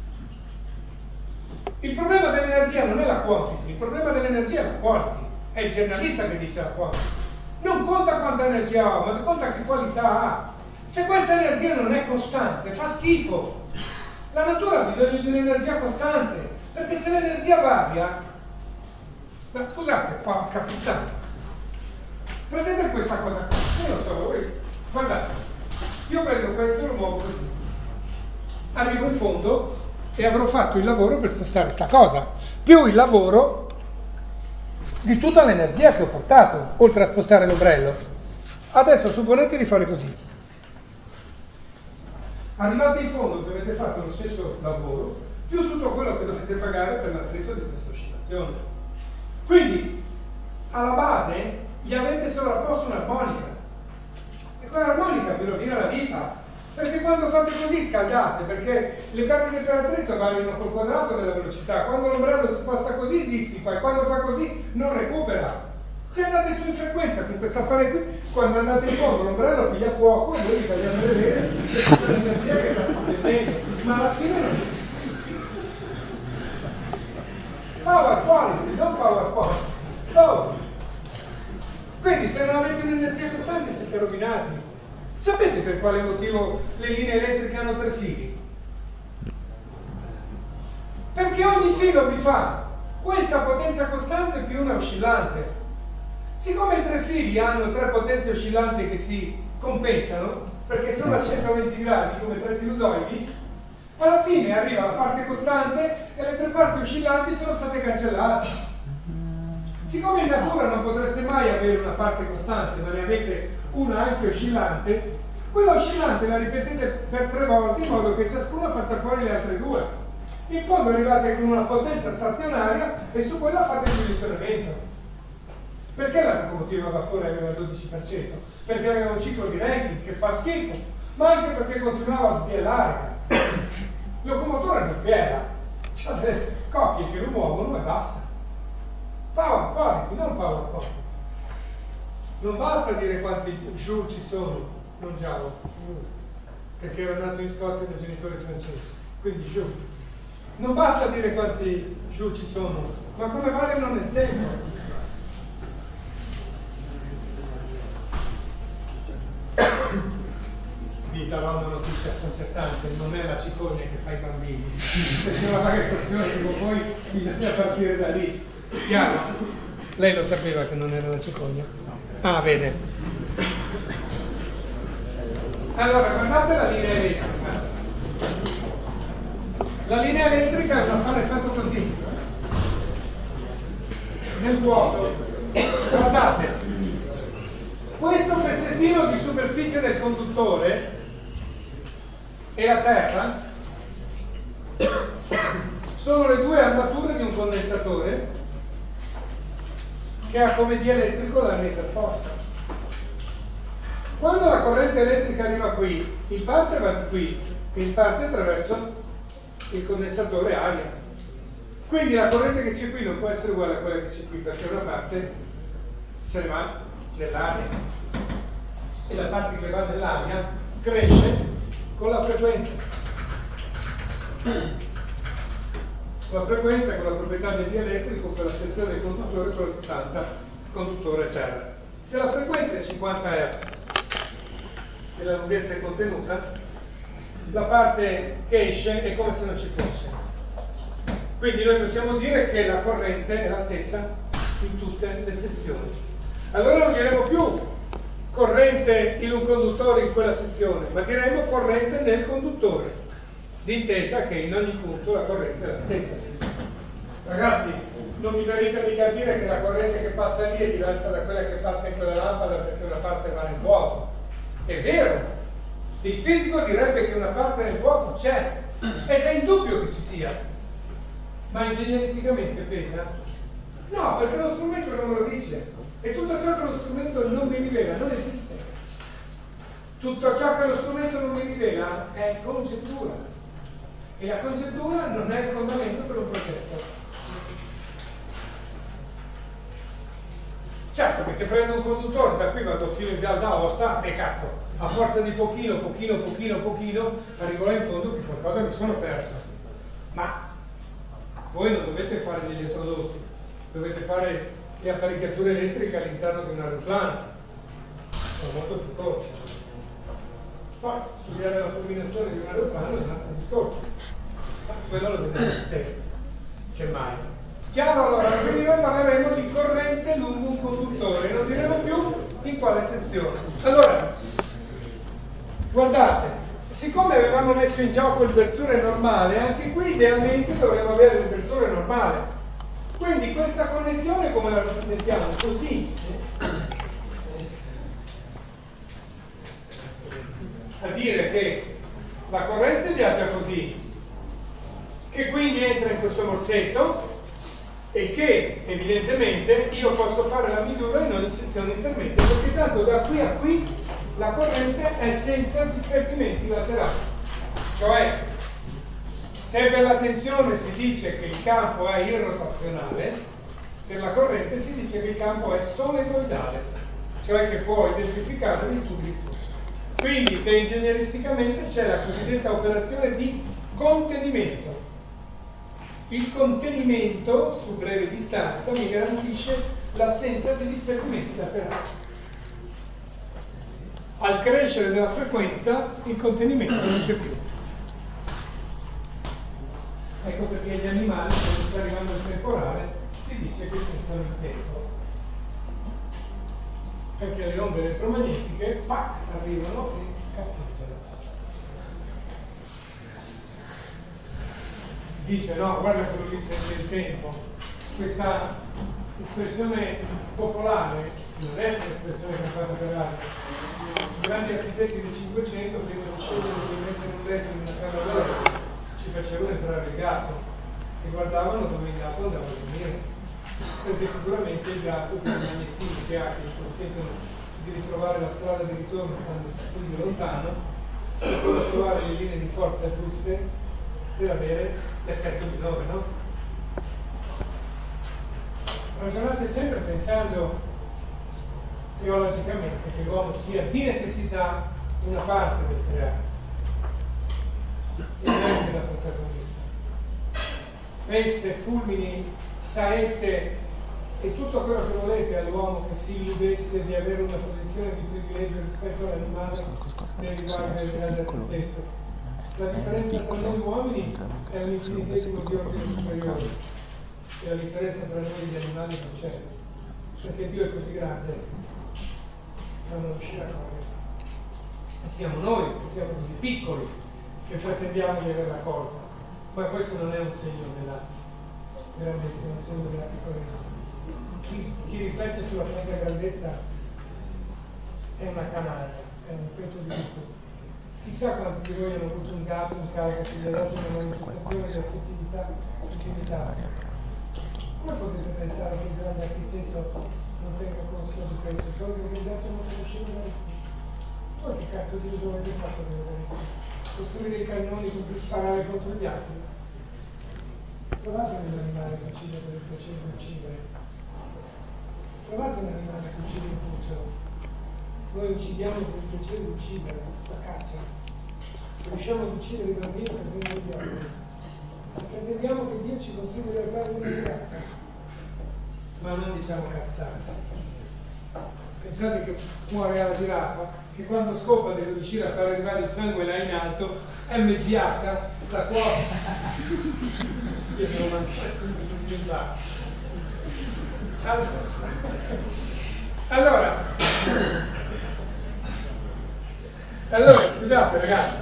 Il problema dell'energia non è la quantity, il problema dell'energia è la quality. È il giornalista che dice la quantity. Non conta quanta energia ha, ma conta che qualità ha. Se questa energia non è costante, fa schifo. La natura ha bisogno di un'energia costante, perché se l'energia varia, ma scusate, porca puttana, prendete questa cosa qua, io non so voi, guardate, io prendo questo e lo muovo così, arrivo in fondo e avrò fatto il lavoro per spostare sta cosa, più il lavoro di tutta l'energia che ho portato, oltre a spostare l'ombrello. Adesso supponete di fare così. Arrivate in fondo che avete fatto lo stesso lavoro, più tutto quello che dovete pagare per l'attrito di questa oscillazione. Quindi, alla base, gli avete sovrapposto un'armonica. E quell'armonica vi rovina la vita. Perché quando fate così scaldate, perché le perdite per attrito variano col quadrato della velocità. Quando l'ombrello si sposta così, dissipa, e quando fa così, non recupera. Se andate su in frequenza con questa affare qui, quando andate in fondo l'ombrello piglia fuoco e voi vi tagliate le vene e l'energia che sta spendendo, ma alla fine non power quality, non power quality. Oh. Quindi se non avete un'energia costante siete rovinati. Sapete per quale motivo le linee elettriche hanno 3 fili? Perché ogni filo vi fa questa potenza costante più una oscillante. Siccome i 3 fili hanno 3 potenze oscillanti che si compensano, perché sono a 120 gradi come 3 sinusoidi, alla fine arriva la parte costante e le 3 parti oscillanti sono state cancellate. Siccome in natura non potreste mai avere una parte costante, ma ne avete una anche oscillante, quella oscillante la ripetete per 3 volte in modo che ciascuna faccia fuori le altre 2. In fondo arrivate con una potenza stazionaria e su quella fate il divisionamento. Perché la locomotiva a vapore aveva il 12%? Perché aveva un ciclo di Rankine che fa schifo. ma anche perché continuava a sbiellare, cazzo. Il locomotore non biela, c'ha delle coppie che lo muovono e basta. Power quality, non power quality. Non basta dire quanti joule ci sono, non giallo, perché ero nato in Scozia da genitori francesi, quindi joule. Non basta dire quanti joule ci sono, ma come variano nel tempo. Vi darò una notizia sconcertante, non è la cicogna che fa i bambini, perché una valutazione con voi bisogna partire da lì. Chiaro? Lei lo sapeva che non era la cicogna? Ah, bene. Allora, guardate la linea elettrica. La linea elettrica è un affare fatto così. Nel vuoto. Guardate. Questo pezzettino di superficie del conduttore e la terra sono le due armature di un condensatore che ha come dielettrico la rete opposta. Quando la corrente elettrica arriva qui, in parte va qui e in parte attraverso il condensatore aria. Quindi la corrente che c'è qui non può essere uguale a quella che c'è qui, perché una parte se ne va nell'aria e la parte che va nell'aria cresce con la frequenza. Con la frequenza, con la proprietà del dielettrico, con la sezione del conduttore, con la distanza conduttore-terra. Se la frequenza è 50 Hz e la lunghezza è contenuta, la parte che esce è come se non ci fosse. Quindi noi possiamo dire che la corrente è la stessa in tutte le sezioni. Allora non diremo più corrente in un conduttore in quella sezione, ma diremo corrente nel conduttore, d'intesa che in ogni punto la corrente è la stessa. Ragazzi, non mi venite mica a dire che la corrente che passa lì è diversa da quella che passa in quella lampada perché una parte va nel vuoto. È vero, il fisico direbbe che una parte nel vuoto c'è, ed è indubbio che ci sia, ma ingegneristicamente pesa? No, perché lo strumento non me lo dice, e tutto ciò che lo strumento non mi rivela non esiste. Tutto ciò che lo strumento non mi rivela è congettura, e la congettura non è il fondamento per un progetto. Certo che se prendo un conduttore da qui vado fino in Viale d'Aosta e cazzo, a forza di pochino arrivo là in fondo che qualcosa mi sono perso. Ma voi non dovete fare degli elettrodotti, dovete fare le apparecchiature elettriche all'interno di un aeroplano, sono molto più corti. Poi studiare la combinazione di un aeroplano è un altro discorso, ma quello lo vedremo sempre, semmai. Chiaro? Allora, quindi noi parleremo di corrente lungo un conduttore, non diremo più in quale sezione. Allora, guardate, siccome avevamo messo in gioco il versore normale, anche qui idealmente dovremmo avere il versore normale. Quindi questa connessione come la rappresentiamo? Così. A dire che la corrente viaggia così, che quindi entra in questo morsetto, e che evidentemente io posso fare la misura in ogni sezione intermedia, perché tanto da qui a qui la corrente è senza discrepimenti laterali. Cioè, se per la tensione si dice che il campo è irrotazionale, per la corrente si dice che il campo è solenoidale, cioè che può identificare dei tubi di flusso. Quindi che ingegneristicamente c'è la cosiddetta operazione di contenimento. Il contenimento su breve distanza mi garantisce l'assenza di discrepimenti laterali. Al crescere della frequenza il contenimento non c'è più. Ecco perché gli animali, quando sta arrivando il temporale, si dice che sentono il tempo. Perché le onde elettromagnetiche arrivano e cazzeggiano. Dice no, guarda quello lì sente il tempo. Questa espressione popolare non è un'espressione che è fatta per altri. I grandi architetti del 500 prima di scegliere di mettere un letto in una camera d'oro ci facevano entrare il gatto e guardavano dove il gatto andava a dormire, perché sicuramente il gatto con i magnetismi che ha che ci consentono di ritrovare la strada di ritorno quando studio lontano per trovare le linee di forza giuste per avere l'effetto minore, no? Ragionate sempre pensando teologicamente che l'uomo sia di necessità una parte del creato e neanche la protagonista. Peste, fulmini, saette e tutto quello che volete all'uomo che si illudesse di avere una posizione di privilegio rispetto all'animale nel riguardo dell'architetto. La differenza tra noi uomini è un infinitesimo di ordine superiore e la differenza tra noi e gli animali non c'è, perché Dio è così grande da non riuscire a cogliere. E siamo noi che siamo così piccoli che pretendiamo di avere la cosa, ma questo non è un segno della grandezza, è un segno della piccolezza. Chi riflette sulla propria grandezza è una canaglia, è un petto di lupo. Chissà quanti di voi hanno avuto un gatto in casa che gli ha dato una manifestazione di affettività intimidata. Come potete pensare che il grande architetto non tenga conto di questo? Solo che il gatto non conosceva la rete. Poi che cazzo di uso avete fatto per la rete? Costruire i cannoni con cui sparare contro gli altri? Trovate un animale che uccide per il piacere di uccidere. Trovate un animale che uccide un cucciolo. Noi uccidiamo per il piacere di uccidere, la caccia. Riusciamo ad uccidere i bambini per vendere gli altri. Pretendiamo che Dio ci consigli del padre di una giraffa. Ma non diciamo cazzate. Pensate che muore alla giraffa? Che quando scopa deve riuscire a far arrivare il sangue là in alto, MGH, la quota. Io devo mangiare allora, scusate ragazzi.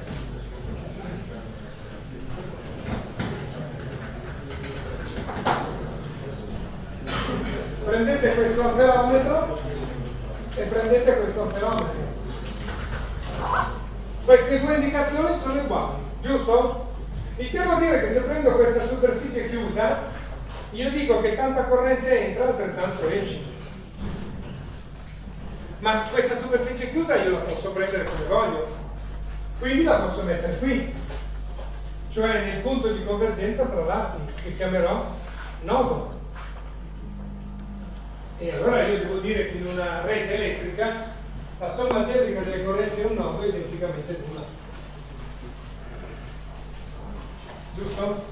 Prendete questo amperometro e prendete questo amperometro. Queste due indicazioni sono uguali, giusto? Il che vuol dire che se prendo questa superficie chiusa, io dico che tanta corrente entra, altrettanto esce. Ma questa superficie chiusa io la posso prendere come voglio, quindi la posso mettere qui, cioè nel punto di convergenza tra lati, che chiamerò nodo. E allora io devo dire che in una rete elettrica la somma algebrica delle correnti è un nodo è identicamente nulla. Giusto?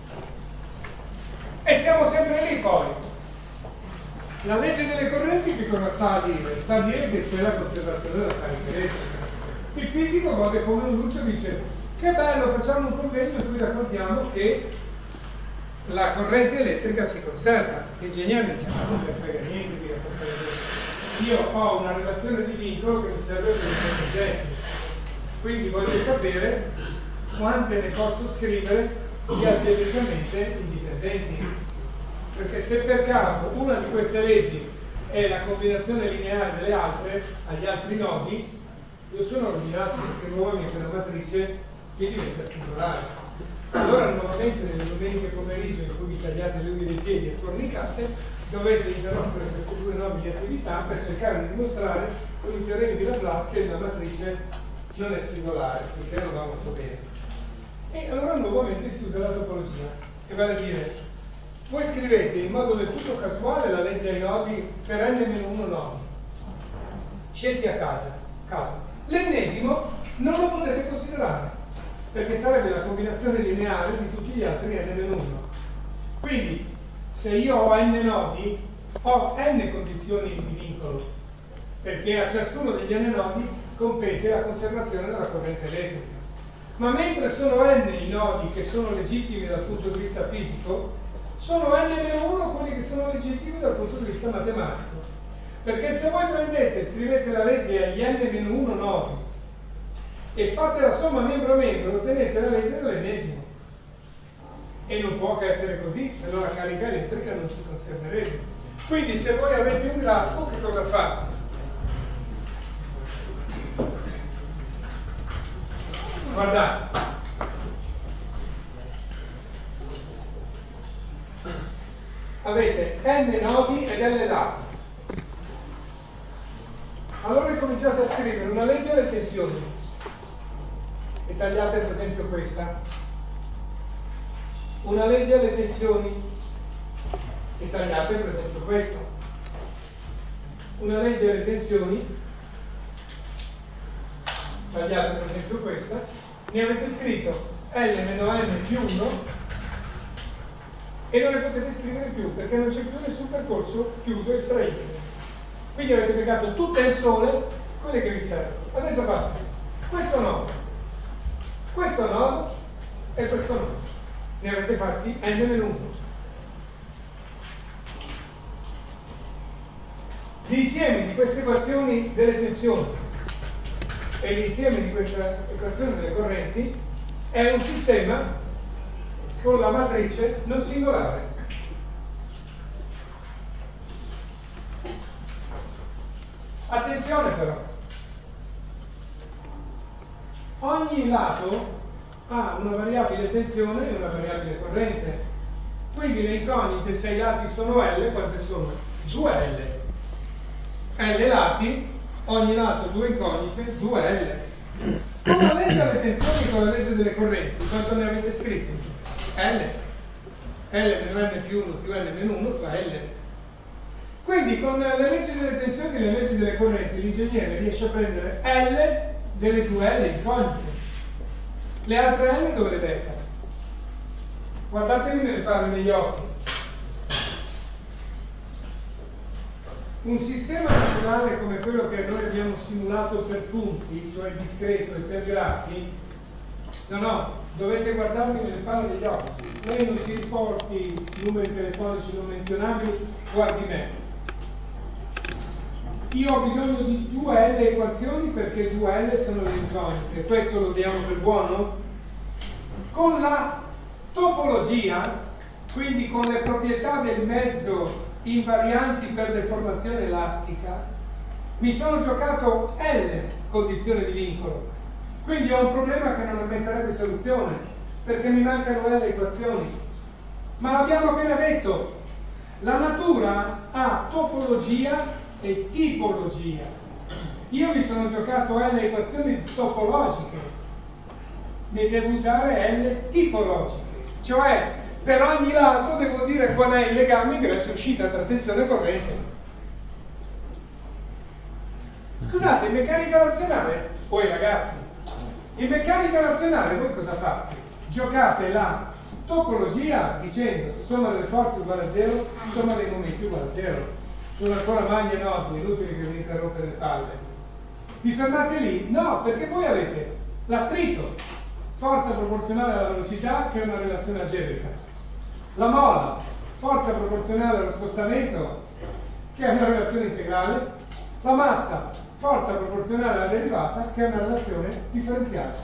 E siamo sempre lì poi. La legge delle correnti che cosa sta a dire? Sta a dire che c'è la conservazione della carica elettrica. Il fisico gode come un luce e dice: che bello, facciamo un convegno in cui raccontiamo che la corrente elettrica si conserva. L'ingegnere dice: ma non mi frega niente di raccontare questo. Io ho una relazione di vincolo che mi serve per i miei oggetti. Quindi voglio sapere quante ne posso scrivere di algebricamente indipendenti. Perché se per caso una di queste leggi è la combinazione lineare delle altre agli altri nodi, io sono rovinato, perché nuovamente la matrice mi diventa singolare. Allora nuovamente nelle domeniche pomeriggio in cui vi tagliate le unghie dei piedi e fornicate, dovete interrompere queste due nomi di attività per cercare di dimostrare con i teoremi di Laplace che la matrice non è singolare, perché non va molto bene. E allora nuovamente si usa la topologia, che vale a dire: voi scrivete in modo del tutto casuale la legge ai nodi per n-1 nodi, scelti a caso. L'ennesimo non lo potete considerare, perché sarebbe la combinazione lineare di tutti gli altri n-1. Quindi, se io ho n nodi, ho n condizioni di vincolo, perché a ciascuno degli n nodi compete la conservazione della corrente elettrica. Ma mentre sono n i nodi che sono legittimi dal punto di vista fisico, sono n-1 quelli che sono legittimi dal punto di vista matematico. Perché se voi prendete e scrivete la legge agli n-1 nodi e fate la somma membro a membro, ottenete la legge dell'ennesimo. E non può che essere così, se no la carica elettrica non si conserverebbe. Quindi se voi avete un grafo, che cosa fate? Guardate, avete n nodi ed n dati. Allora cominciate a scrivere una legge alle tensioni. tagliate per esempio questa, una legge alle tensioni e tagliate per esempio questa, una legge alle tensioni, tagliate per esempio questa, ne avete scritto L-N più 1 e non ne potete scrivere più perché non c'è più nessun percorso chiuso estraibile. Quindi avete piegato tutte al sole quelle che vi servono. Adesso fate questo nodo e questo nodo. Ne avete fatti N-1. L'insieme di queste equazioni delle tensioni e l'insieme di questa equazione delle correnti è un sistema con la matrice non singolare. Attenzione però, ogni lato ha una variabile tensione e una variabile corrente, quindi le incognite, se i lati sono L, quante sono? 2L. L lati, ogni lato 2 incognite, 2L. Con la legge alle tensioni e con la legge delle correnti, quanto ne avete scritti? L. L meno n più 1 più n meno 1 fa L. Quindi con le leggi delle tensioni e le leggi delle correnti l'ingegnere riesce a prendere L delle 2L incognite. Le altre L dove le becca? Guardatevi nelle palle degli occhi. Un sistema nazionale come quello che noi abbiamo simulato per punti, cioè discreto e per grafi, no, dovete guardarmi nelle palle degli occhi. Lei non si riporti numeri telefonici non menzionabili, guardi me. Io ho bisogno di 2L equazioni perché 2L sono le incognite. Questo lo diamo per buono? Con la topologia, quindi con le proprietà del mezzo invarianti per deformazione elastica, mi sono giocato L condizione di vincolo. Quindi ho un problema che non ammetterebbe soluzione, perché mi mancano L equazioni. Ma l'abbiamo appena detto, la natura ha topologia e tipologia. Io mi sono giocato L equazioni topologiche, ne devo usare L tipologiche, cioè per ogni lato devo dire qual è il legame ingresso uscita tra tensione e corrente. Scusate, in meccanica razionale, poi ragazzi, in meccanica razionale voi cosa fate? Giocate la topologia dicendo somma delle forze uguale a 0, somma dei momenti uguale a 0. Sono ancora maglie note, inutile che venite a rompere le palle. Vi fermate lì? No, perché voi avete l'attrito, forza proporzionale alla velocità, che è una relazione algebrica. La molla, forza proporzionale allo spostamento, che è una relazione integrale. La massa, forza proporzionale alla derivata, che è una relazione differenziale.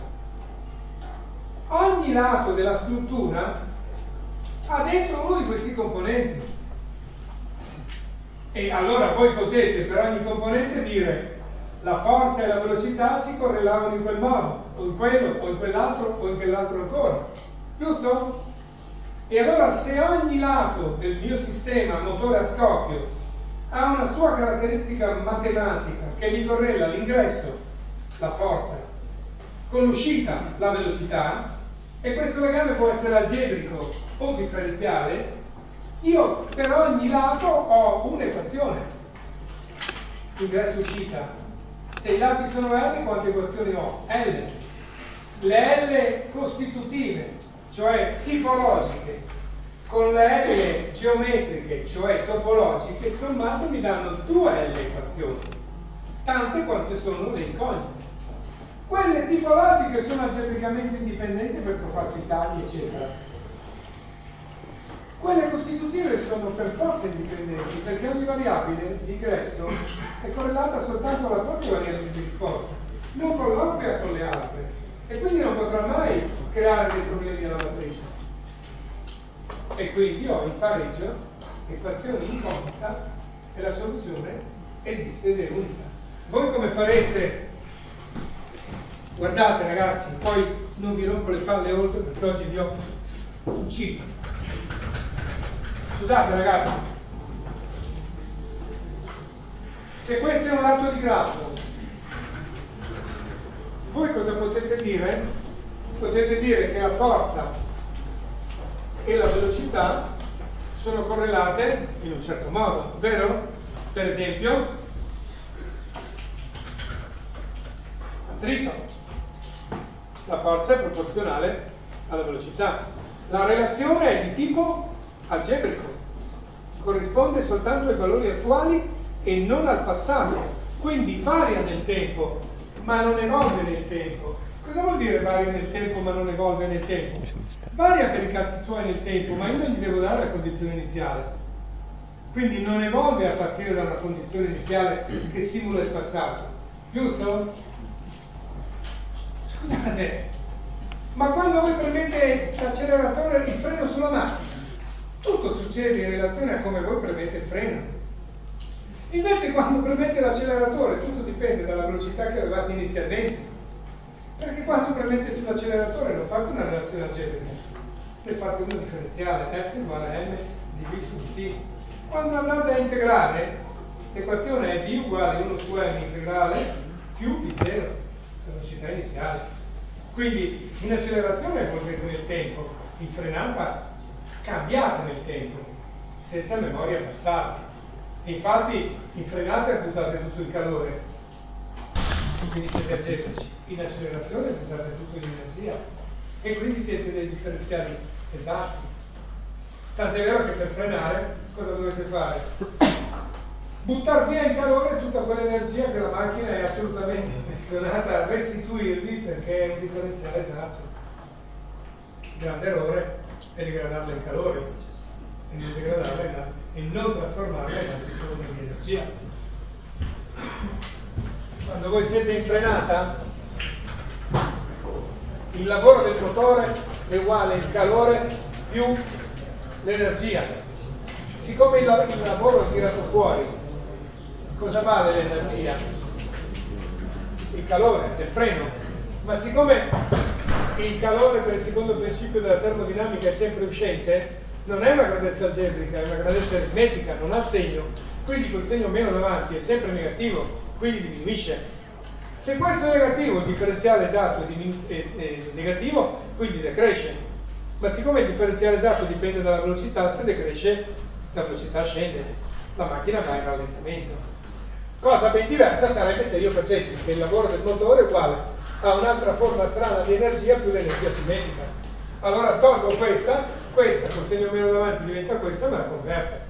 Ogni lato della struttura ha dentro uno di questi componenti. E allora voi potete per ogni componente dire la forza e la velocità si correlavano in quel modo, o in quello, o in quell'altro, o in quell'altro ancora. Giusto? E allora se ogni lato del mio sistema motore a scoppio ha una sua caratteristica matematica che mi correla l'ingresso, la forza, con l'uscita, la velocità, e questo legame può essere algebrico o differenziale, io per ogni lato ho un'equazione, ingresso uscita. Se i lati sono L, quante equazioni ho? L. Le L costitutive, cioè tipologiche, con le L geometriche, cioè topologiche, sommate mi danno 2L equazioni, tante quante sono le incognite. Quelle tipologiche sono algebricamente indipendenti perché ho fatto i tagli, eccetera. Quelle costitutive sono per forza indipendenti perché ogni variabile di ingresso è correlata soltanto alla propria variabile di risposta, non con l'altra e con le altre, e quindi non potrà mai creare dei problemi alla matrice. E quindi ho il pareggio, equazione incognita, e la soluzione esiste ed è unica. Voi come fareste? Guardate ragazzi, poi non vi rompo le palle oltre perché oggi vi ho ucciso. Scusate ragazzi, se questo è un lato di grafo, voi cosa potete dire? potete dire che la forza e la velocità sono correlate in un certo modo, vero? Per esempio, attrito. La forza è proporzionale alla velocità. La relazione è di tipo algebrico, corrisponde soltanto ai valori attuali e non al passato, quindi varia nel tempo, ma non evolve nel tempo. Cosa vuol dire varia nel tempo ma non evolve nel tempo? Varia per i cazzi suoi nel tempo, ma io non gli devo dare la condizione iniziale. Quindi non evolve a partire da una condizione iniziale che simula il passato. Giusto? Scusate, ma quando voi premete l'acceleratore, il freno sulla macchina, tutto succede in relazione a come voi premete il freno. Invece quando premete l'acceleratore tutto dipende dalla velocità che avevate inizialmente. Perché quando premete sull'acceleratore non fate una relazione algebrica, ne fate una differenziale, F uguale a M di V su T. Quando andate a integrare, l'equazione è V uguale 1 su M integrale più V0, velocità iniziale. Quindi in accelerazione evolvete nel tempo, in frenata cambiate nel tempo, senza memoria passata. Infatti in frenata buttate tutto il calore, quindi siete algebrici. In accelerazione buttate tutto in energia e quindi siete dei differenziali esatti. Tant'è vero che per frenare cosa dovete fare? Buttare via in calore tutta quell'energia che la macchina è assolutamente intenzionata a restituirvi, perché è un differenziale esatto. Il grande errore è degradarla in calore e non degradarla e non trasformarla in altre forme di energia. Quando voi siete in frenata, il lavoro del motore è uguale al calore più l'energia. Siccome il lavoro è tirato fuori, cosa vale l'energia? Il calore del freno. Ma siccome il calore per il secondo principio della termodinamica è sempre uscente, non è una grandezza algebrica, è una grandezza aritmetica, non ha segno, quindi col segno meno davanti è sempre negativo, quindi diminuisce. Se questo è negativo, il differenziale esatto è negativo, quindi decresce. Ma siccome il differenziale esatto dipende dalla velocità, se decresce la velocità scende, la macchina va in rallentamento. Cosa ben diversa sarebbe se io facessi che il lavoro del motore è uguale a un'altra forma strana di energia più l'energia cinetica. Allora tolgo questa col segno meno davanti diventa questa, me la converte.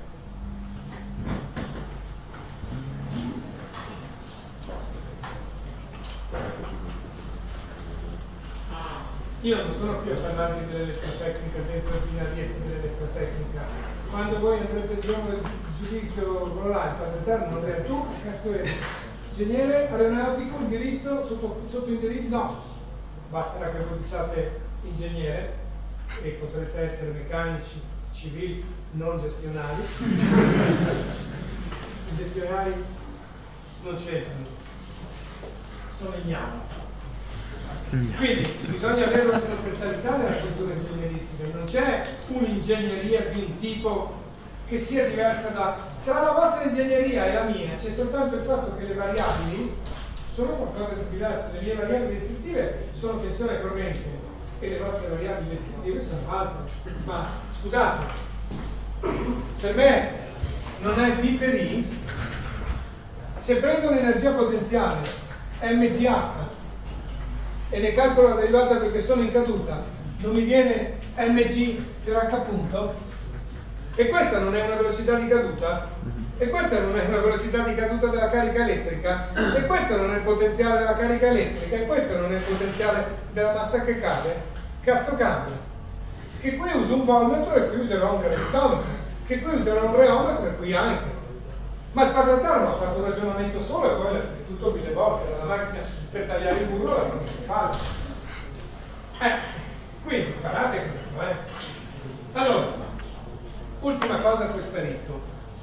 Io non sono qui a parlarvi dell'elettrotecnica dentro il binarietto dell'elettrotecnica. Quando voi andrete il giorno del giudizio con l'iPad eterno, tu cazzo eri? Ingegnere aeronautico, indirizzo, sotto indirizzo? No. Basterà che voi diciate ingegnere e potrete essere meccanici, civili, non gestionali. I gestionali non c'entrano, sono ignami. Quindi bisogna avere una trasversalità nella cultura ingegneristica, non c'è un'ingegneria di un tipo che sia diversa tra la vostra ingegneria e la mia, c'è soltanto il fatto che le variabili sono qualcosa di diverso. Le mie variabili descrittive sono tensione e corrente e le vostre variabili descrittive sono altre. Ma scusate, per me non è V per I, se prendo l'energia potenziale mgh e ne calcolo la derivata perché sono in caduta, non mi viene mg per h punto? E questa non è una velocità di caduta? E questa non è una velocità di caduta della carica elettrica? E questo non è il potenziale della carica elettrica? E questo non è il potenziale della massa che cade? Cazzo cambia? Che qui uso un volmetro e qui userò un gravitometro, che qui userò un reometro e qui anche. Ma il Padre-Eterno ha fatto un ragionamento solo e poi l'ha tutto mille volte, la macchina per tagliare il muro la fa. Quindi imparate questo, Allora, ultima cosa poi sparisco.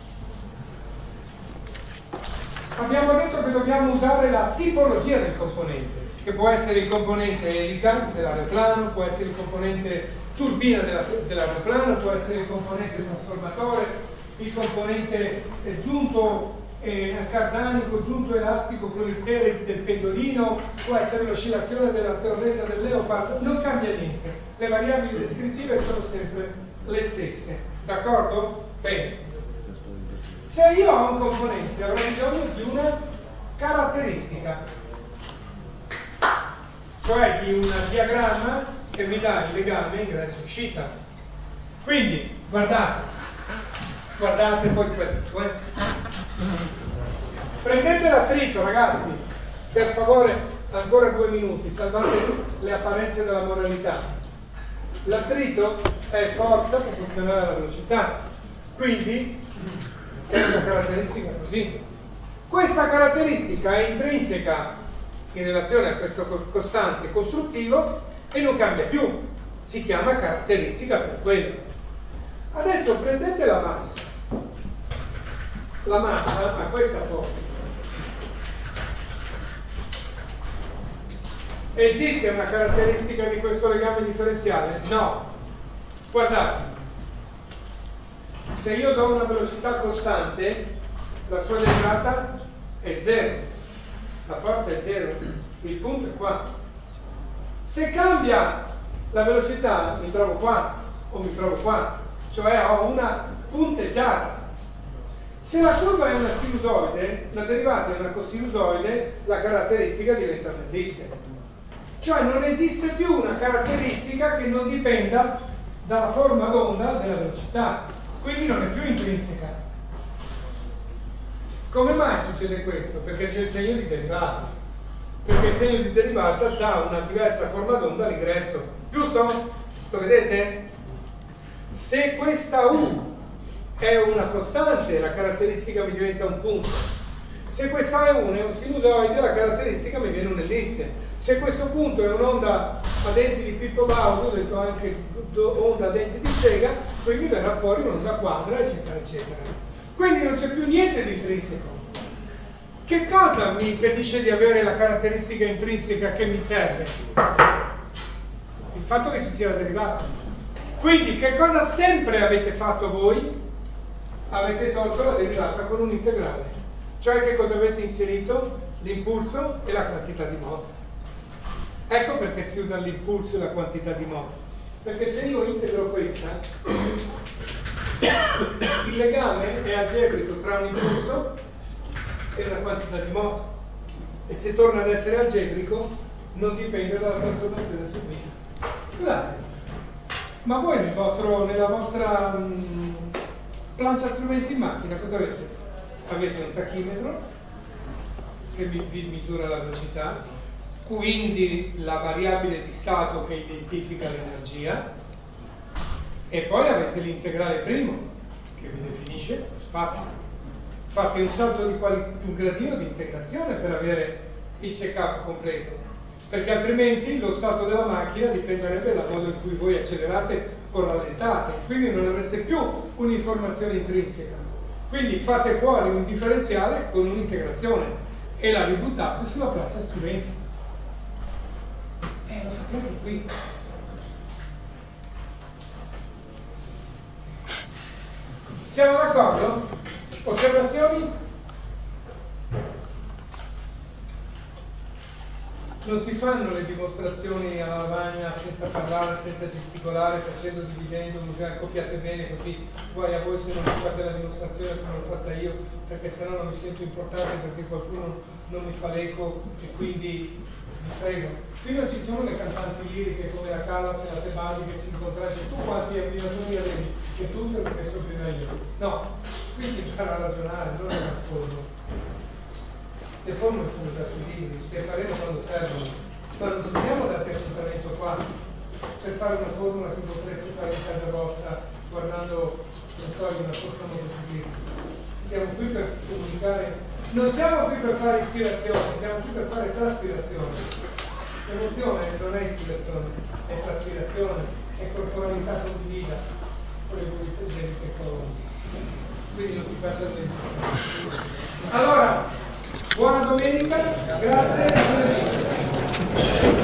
Abbiamo detto che dobbiamo usare la tipologia del componente, che può essere il componente elica dell'aeroplano, può essere il componente turbina dell'aeroplano, può essere il componente trasformatore, il componente giunto cardanico, giunto elastico con l'isteresi del pendolino, può essere l'oscillazione della torretta del leopard, non cambia niente, le variabili descrittive sono sempre le stesse, d'accordo? Bene. Se io ho un componente avrò bisogno di una caratteristica, cioè di un diagramma che mi dà il legame ingresso-uscita. Quindi, guardate, poi sparisco, Prendete l'attrito, ragazzi, per favore, ancora 2 minuti, salvate le apparenze della moralità. L'attrito è forza proporzionale alla velocità, quindi è una caratteristica così. Questa caratteristica è intrinseca in relazione a questo costante costruttivo e non cambia più, si chiama caratteristica per quello. Adesso prendete la massa ha questa forma. Esiste una caratteristica di questo legame differenziale? No. Guardate, se io do una velocità costante, la sua derivata è 0, la forza è 0, il punto è qua. Se cambia la velocità mi trovo qua o mi trovo qua, cioè ho una punteggiata. Se la curva è una sinusoide, la derivata è una cosinusoide, la caratteristica diventa un'ellisse. Cioè non esiste più una caratteristica che non dipenda dalla forma d'onda della velocità, quindi non è più intrinseca. Come mai succede questo? Perché c'è il segno di derivata. Perché il segno di derivata dà una diversa forma d'onda all'ingresso. Giusto? Lo vedete? Se questa U è una costante, la caratteristica mi diventa un punto. Se questa è un sinusoide, la caratteristica mi viene un'ellisse. Se questo punto è un'onda a denti di Pippo Baudo, ho detto anche onda a denti di sega, quindi verrà fuori un'onda quadra, eccetera, eccetera. Quindi non c'è più niente di intrinseco. Che cosa mi impedisce di avere la caratteristica intrinseca che mi serve? Il fatto che ci sia la derivata. Quindi che cosa sempre avete fatto voi? Avete tolto la derivata con un integrale. Cioè che cosa avete inserito? L'impulso e la quantità di moto. Ecco perché si usa l'impulso e la quantità di moto. Perché se io integro questa, il legame è algebrico tra un impulso e una quantità di moto. E se torna ad essere algebrico, non dipende dalla trasformazione seguita. Scusate, ma voi nella vostra plancia strumenti in macchina cosa avete? Avete un tachimetro che vi misura la velocità, quindi la variabile di stato che identifica l'energia, e poi avete l'integrale primo che vi definisce lo spazio. Fate un salto di un gradino di integrazione per avere il check-up completo, perché altrimenti lo stato della macchina dipenderebbe dal modo in cui voi accelerate o rallentate, quindi non avreste più un'informazione intrinseca. Quindi fate fuori un differenziale con un'integrazione e la ributtate sulla plancia strumenti. Lo sapete qui. Siamo d'accordo? Osservazioni? Non si fanno le dimostrazioni alla lavagna senza parlare, senza gesticolare, facendo, dividendo, copiate bene, così guai a voi se non fate la dimostrazione come l'ho fatta io, perché sennò non mi sento importante, perché qualcuno non mi fa l'eco e quindi mi frego. Qui non ci sono le cantanti liriche come la Callas e la Tebaldi che si incontrano e tu quanti abbinatori avevi? E tu perché so prima io. No, qui si impara a ragionare, non è una forma. Le formule sono già sui libri, le faremo quando servono, ma non ci siamo dati appuntamento qua per fare una formula che potreste fare in casa vostra guardando, non so, una corsa motociclistica. Siamo qui per comunicare, non siamo qui per fare ispirazione, siamo qui per fare traspirazione. L'emozione non è ispirazione, è traspirazione, è corporalità condivisa con le debite colonne. Quindi non si faccia niente. Allora, buona domenica, grazie.